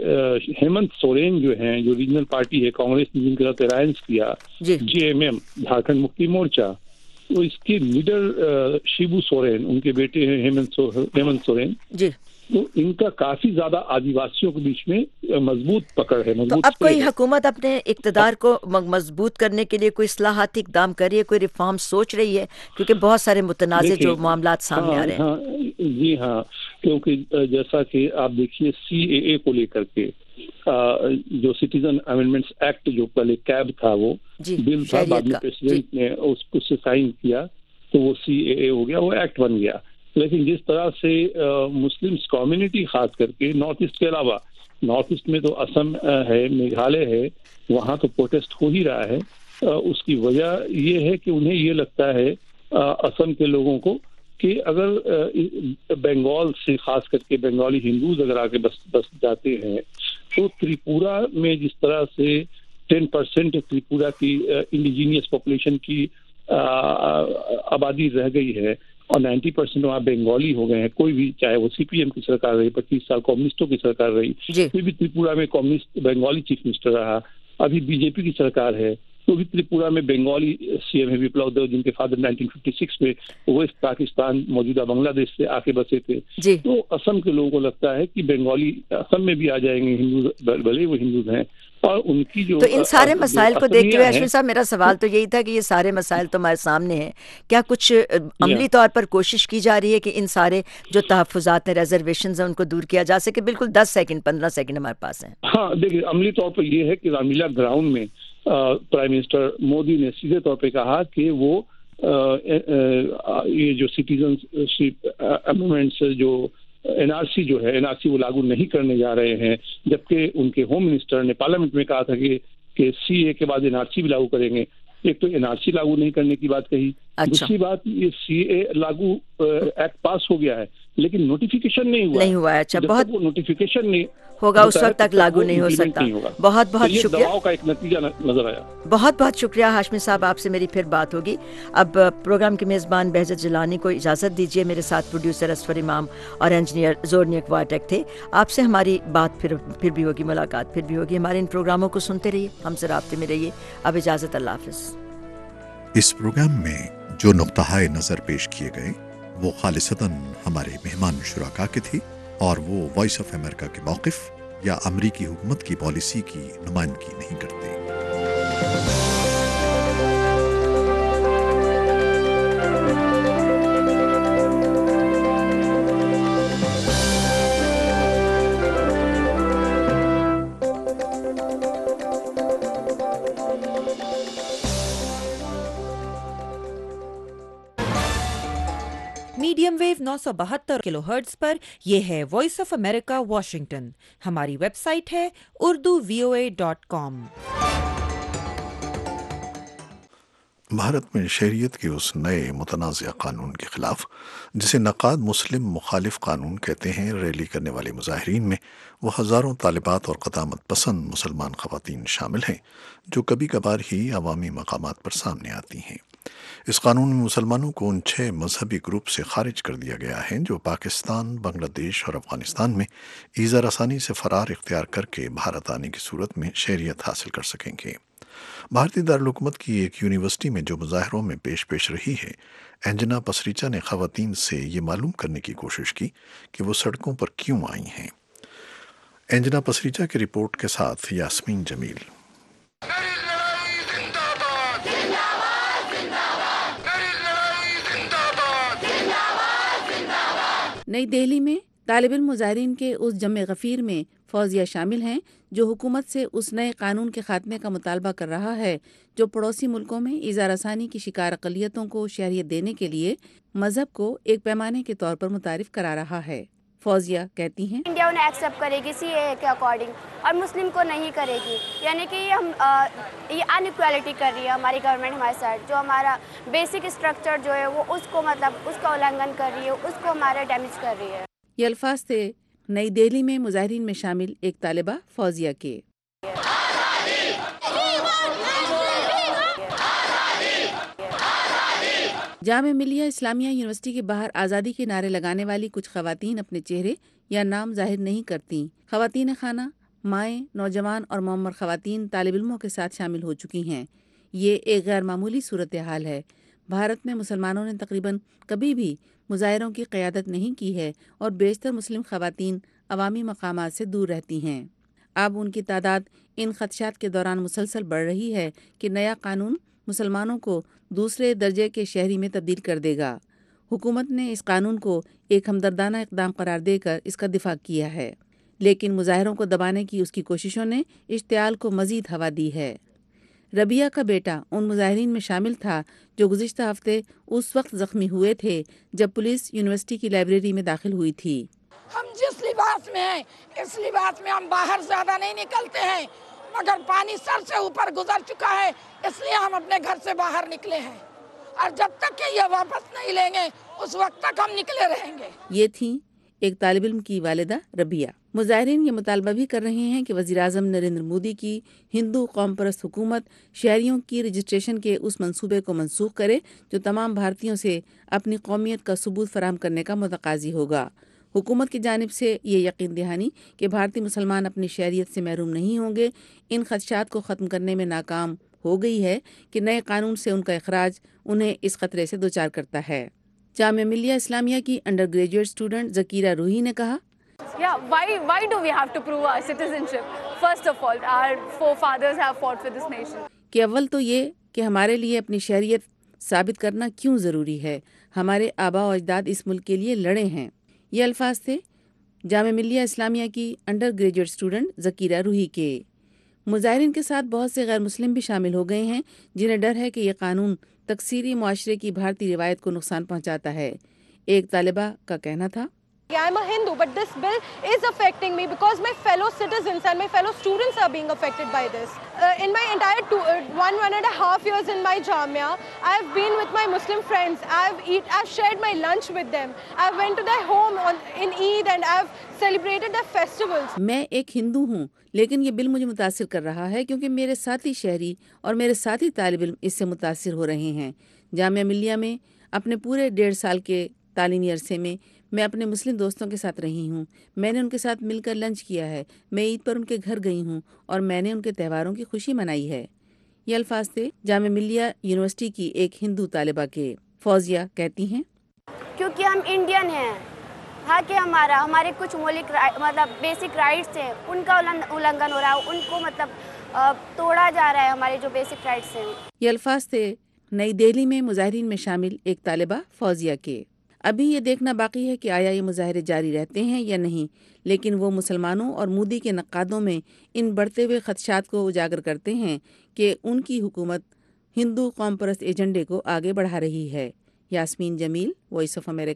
ہیمنت سورین جو ہیں، جو ریجنل پارٹی ہے کانگریس نے جن کے ساتھ الائنس کیا، J M M Jharkhand Mukti Morcha, تو اس کے لیڈر شیبو سورین، ان کے بیٹے ہیں ہیمنت سورین. جی. تو ان کا کافی زیادہ آدی واسیوں کے بیچ میں مضبوط پکڑ ہے. تو اب کوئی حکومت اپنے اقتدار کو مضبوط کرنے کے لیے کوئی اصلاحاتی اقدام کر رہی ہے، کوئی ریفارم سوچ رہی ہے؟ کیونکہ بہت سارے متنازع جو معاملات سامنے آ رہے ہیں. ہاں جی ہاں، کیونکہ جیسا کہ آپ دیکھیے سی اے اے کو لے کر کے جو سٹیزن امینڈمنٹس ایکٹ جو پہلے کیب تھا وہ بل تھا، بعد میں پریزیڈنٹ نے اس کو سائن کیا تو وہ سی اے اے ہو گیا، وہ ایکٹ بن گیا. لیکن جس طرح سے مسلمس کمیونٹی خاص کر کے نارتھ ایسٹ کے علاوہ، نارتھ ایسٹ میں تو اسم ہے، میگھالیہ ہے، وہاں تو پروٹیسٹ ہو ہی رہا ہے. اس کی وجہ یہ ہے کہ انہیں یہ لگتا ہے اسم کے لوگوں کو کہ اگر بنگال سے خاص کر کے بنگالی ہندوز اگر آگے بس بس جاتے ہیں تو تریپورہ میں جس طرح سے ٹین پرسینٹ تریپورہ کی انڈیجینئس پاپولیشن کی آبادی رہ گئی ہے اور نائنٹی پرسینٹ وہاں بنگالی ہو گئے ہیں. کوئی بھی، چاہے وہ سی پی ایم کی سرکار رہی، پچیس سال کمیونسٹوں کی سرکار رہی، پھر بھی تریپورہ میں کمیونسٹ بنگالی چیف منسٹر رہا. ابھی بی جے پی کی سرکار ہے تو بھی تریپورہ میں بنگالی سی ایم ہے وپلو دیو، جن کے فادر نائنٹین ففٹی سکس میں ویسٹ پاکستان موجودہ بنگلہ دیش سے آ کے بسے تھے. تو اسم کے لوگوں کو لگتا ہے کہ بنگالی اسم میں بھی آ جائیں گے، ہندو بھلے وہ ہندوز ہیں. اور ان کی جو تو ان سارے مسائل کو دیکھتے ہوئے ہاشمی صاحب میرا سوال تو یہی تھا کہ یہ سارے مسائل تو ہمارے سامنے ہیں، کیا کچھ عملی طور پر کوشش کی جا رہی ہے کہ ان سارے جو تحفظات ہیں، ریزرویشنز ہیں، ان کو دور کیا جا سکے؟ بالکل دس سیکنڈ پندرہ سیکنڈ ہمارے پاس ہیں. ہاں دیکھیے، عملی طور پر یہ ہے کہ رامیلا گراؤنڈ میں پرائم منسٹر مودی نے سیدھے طور پہ کہا کہ وہ یہ جو سٹیزن شپ امینڈمنٹس جو این آر سی جو ہے این آر سی وہ لاگو نہیں کرنے جا رہے ہیں، جبکہ ان کے ہوم منسٹر نے پارلیمنٹ میں کہا تھا کہ کہ سی اے کے بعد این آر سی بھی لاگو کریں گے. ایک تو این آر سی لاگو نہیں کرنے کی بات کہی، دوسری بات یہ سی اے لاگو ایکٹ پاس ہو گیا ہے لیکن نوٹیفیکیشن نہیں ہوا نہیں ہوا ہے. اچھا، بہت نوٹیفیکیشن نہیں ہوگا اس وقت تک لاگو نہیں ہو سکتا. بہت بہت شکریہ، دباؤ کا ایک نتیجہ نظر آیا. بہت بہت شکریہ ہاشمی صاحب، آپ سے میری پھر بات ہوگی. اب پروگرام کے میزبان بہجت جیلانی کو اجازت دیجیے. میرے ساتھ پروڈیوسر اسفر امام اور انجینئر زورنیک واٹیک تھے. آپ سے ہماری بات پھر پھر بھی ہوگی، ملاقات پھر بھی ہوگی. ہمارے ان پروگراموں کو سنتے رہیے، ہم سے رابطے میں رہیے. اب اجازت، اللہ حافظ. اس پروگرام میں جو نقطہ نظر پیش کیے گئے وہ خالصتاً ہمارے مہمان شرکا کے تھے اور وہ وائس آف امریکہ کے موقف یا امریکی حکومت کی پالیسی کی نمائندگی نہیں کرتے. میڈیم ویو نو سو بہتر کلو ہرٹز پر یہ ہے وائس آف امریکہ واشنگٹن. ہماری ویب سائٹ ہے Urdu V O A dot com. Bharat میں شہریت کے اس نئے متنازع قانون کے خلاف جسے نقاد مسلم مخالف قانون کہتے ہیں، ریلی کرنے والے مظاہرین میں وہ ہزاروں طالبات اور قدامت پسند مسلمان خواتین شامل ہیں جو کبھی کبھار ہی عوامی مقامات پر سامنے آتی ہیں. اس قانون میں مسلمانوں کو ان چھ مذہبی گروپ سے خارج کر دیا گیا ہے جو پاکستان، بنگلہ دیش اور افغانستان میں ایذا رسانی سے فرار اختیار کر کے بھارت آنے کی صورت میں شہریت حاصل کر سکیں گے. بھارتی دارالحکومت کی ایک یونیورسٹی میں جو مظاہروں میں پیش پیش رہی ہے، اینجنا پسریچا نے خواتین سے یہ معلوم کرنے کی کوشش کی کہ وہ سڑکوں پر کیوں آئی ہیں. اینجنا پسریچا کی رپورٹ کے ساتھ یاسمین جمیل. نئی دہلی میں طالب علم مظاہرین کے اس جمع غفیر میں فوزیہ شامل ہیں جو حکومت سے اس نئے قانون کے خاتمے کا مطالبہ کر رہا ہے جو پڑوسی ملکوں میں ایذا رسانی کی شکار اقلیتوں کو شہریت دینے کے لیے مذہب کو ایک پیمانے کے طور پر متعارف کرا رہا ہے. فوزیہ کہتی ہیں، انڈیا انہیں ایکسیپٹ کرے گی سی اے کے اکارڈنگ اور مسلم کو نہیں کرے گی، یعنی کہ یہ ہم یہ ان ایکوالٹی کر رہی ہے ہماری گورنمنٹ ہمارے ساتھ. جو ہمارا بیسک اسٹرکچر جو ہے وہ اس کو مطلب اس کا النگھن کر رہی ہے، اس کو ہمارا ڈیمیج کر رہی ہے. یہ الفاظ تھے نئی دہلی میں مظاہرین میں شامل ایک طالبہ فوزیہ کے. جامعہ ملیہ اسلامیہ یونیورسٹی کے باہر آزادی کے نعرے لگانے والی کچھ خواتین اپنے چہرے یا نام ظاہر نہیں کرتیں. خواتین خانہ، مائیں، نوجوان اور معمر خواتین طالب علموں کے ساتھ شامل ہو چکی ہیں. یہ ایک غیر معمولی صورتحال ہے. بھارت میں مسلمانوں نے تقریباً کبھی بھی مظاہروں کی قیادت نہیں کی ہے اور بیشتر مسلم خواتین عوامی مقامات سے دور رہتی ہیں. اب ان کی تعداد ان خدشات کے دوران مسلسل بڑھ رہی ہے کہ نیا قانون مسلمانوں کو دوسرے درجے کے شہری میں تبدیل کر دے گا. حکومت نے اس قانون کو ایک ہمدردانہ اقدام قرار دے کر اس کا دفاع کیا ہے، لیکن مظاہروں کو دبانے کی اس کی کوششوں نے اشتعال کو مزید ہوا دی ہے. ربیہ کا بیٹا ان مظاہرین میں شامل تھا جو گزشتہ ہفتے اس وقت زخمی ہوئے تھے جب پولیس یونیورسٹی کی لائبریری میں داخل ہوئی تھی. ہم جس لباس میں ہیں اس لباس میں ہم باہر زیادہ نہیں نکلتے ہیں، مگر پانی سر سے اوپر گزر چکا ہے اس لیے ہم اپنے گھر سے باہر نکلے ہیں، اور جب تک کہ یہ واپس نہیں لیں گے اس وقت تک ہم نکلے رہیں گے. یہ تھی ایک طالب علم کی والدہ ربیہ. مظاہرین یہ مطالبہ بھی کر رہے ہیں کہ وزیراعظم نریندر مودی کی ہندو قوم پرست حکومت شہریوں کی رجسٹریشن کے اس منصوبے کو منسوخ کرے جو تمام بھارتیوں سے اپنی قومیت کا ثبوت فراہم کرنے کا متقاضی ہوگا. حکومت کی جانب سے یہ یقین دہانی کہ بھارتی مسلمان اپنی شہریت سے محروم نہیں ہوں گے ان خدشات کو ختم کرنے میں ناکام ہو گئی ہے کہ نئے قانون سے ان کا اخراج انہیں اس خطرے سے دوچار کرتا ہے. جامعہ ملیہ اسلامیہ کی undergraduate student Zakira Roohi نے کہا، Yeah, why why do we have to prove our citizenship? First of all, our forefathers have fought for this nation. کہ اول تو یہ کہ ہمارے لیے اپنی شہریت ثابت کرنا کیوں ضروری ہے. ہمارے آباء و اجداد اس ملک کے لیے لڑے ہیں. یہ الفاظ تھے جامعہ ملیہ اسلامیہ کی undergraduate student Zakira Roohi کے. مظاہرین کے ساتھ بہت سے غیر مسلم بھی شامل ہو گئے ہیں جنہیں ڈر ہے کہ یہ قانون تکثیری معاشرے کی بھارتی روایت کو نقصان پہنچاتا ہے. ایک طالبہ کا کہنا تھا، I'm a Hindu, but this bill is affecting me because my fellow citizens and my fellow students are being affected by this. Uh, in my entire two, uh, one, one and a half years in my Jamia, I've been with my Muslim friends. I've eat, I've shared my lunch with them. I've went to their home on, in Eid and I've celebrated their festivals. میں ایک ہندو ہوں، لیکن یہ بل مجھے متاثر کر رہا ہے کیونکہ میرے ساتھی شہری اور میرے ساتھی طالب علم اس سے متاثر ہو رہے ہیں۔ جامعہ ملیہ میں اپنے پورے ڈیڑھ سال کے تعلیمی عرصے میں میں اپنے مسلم دوستوں کے ساتھ رہی ہوں۔ میں نے ان کے ساتھ مل کر لنچ کیا ہے، میں عید پر ان کے گھر گئی ہوں اور میں نے ان کے تہواروں کی خوشی منائی ہے۔ یہ الفاظ تھے جامعہ ملیہ یونیورسٹی کی ایک ہندو طالبہ کے۔ فوزیہ کہتی ہیں کیونکہ ہم انڈین ہیں، ہاں کہ ہمارا ہمارے کچھ مولک مطلب بیسک رائٹس ہیں ان کا النگھن ہو رہا ہے، ان کو مطلب توڑا جا رہا ہے، ہمارے جو بیسک رائٹس ہیں۔ یہ الفاظ تھے نئی دہلی میں مظاہرین میں شامل ایک طالبہ فوزیہ کے۔ ابھی یہ دیکھنا باقی ہے کہ آیا یہ مظاہرے جاری رہتے ہیں یا نہیں، لیکن وہ مسلمانوں اور مودی کے نقادوں میں ان بڑھتے ہوئے خدشات کو اجاگر کرتے ہیں کہ ان کی حکومت ہندو قوم پرست ایجنڈے کو آگے بڑھا رہی ہے۔ Yasmeen Jamil, voice of America.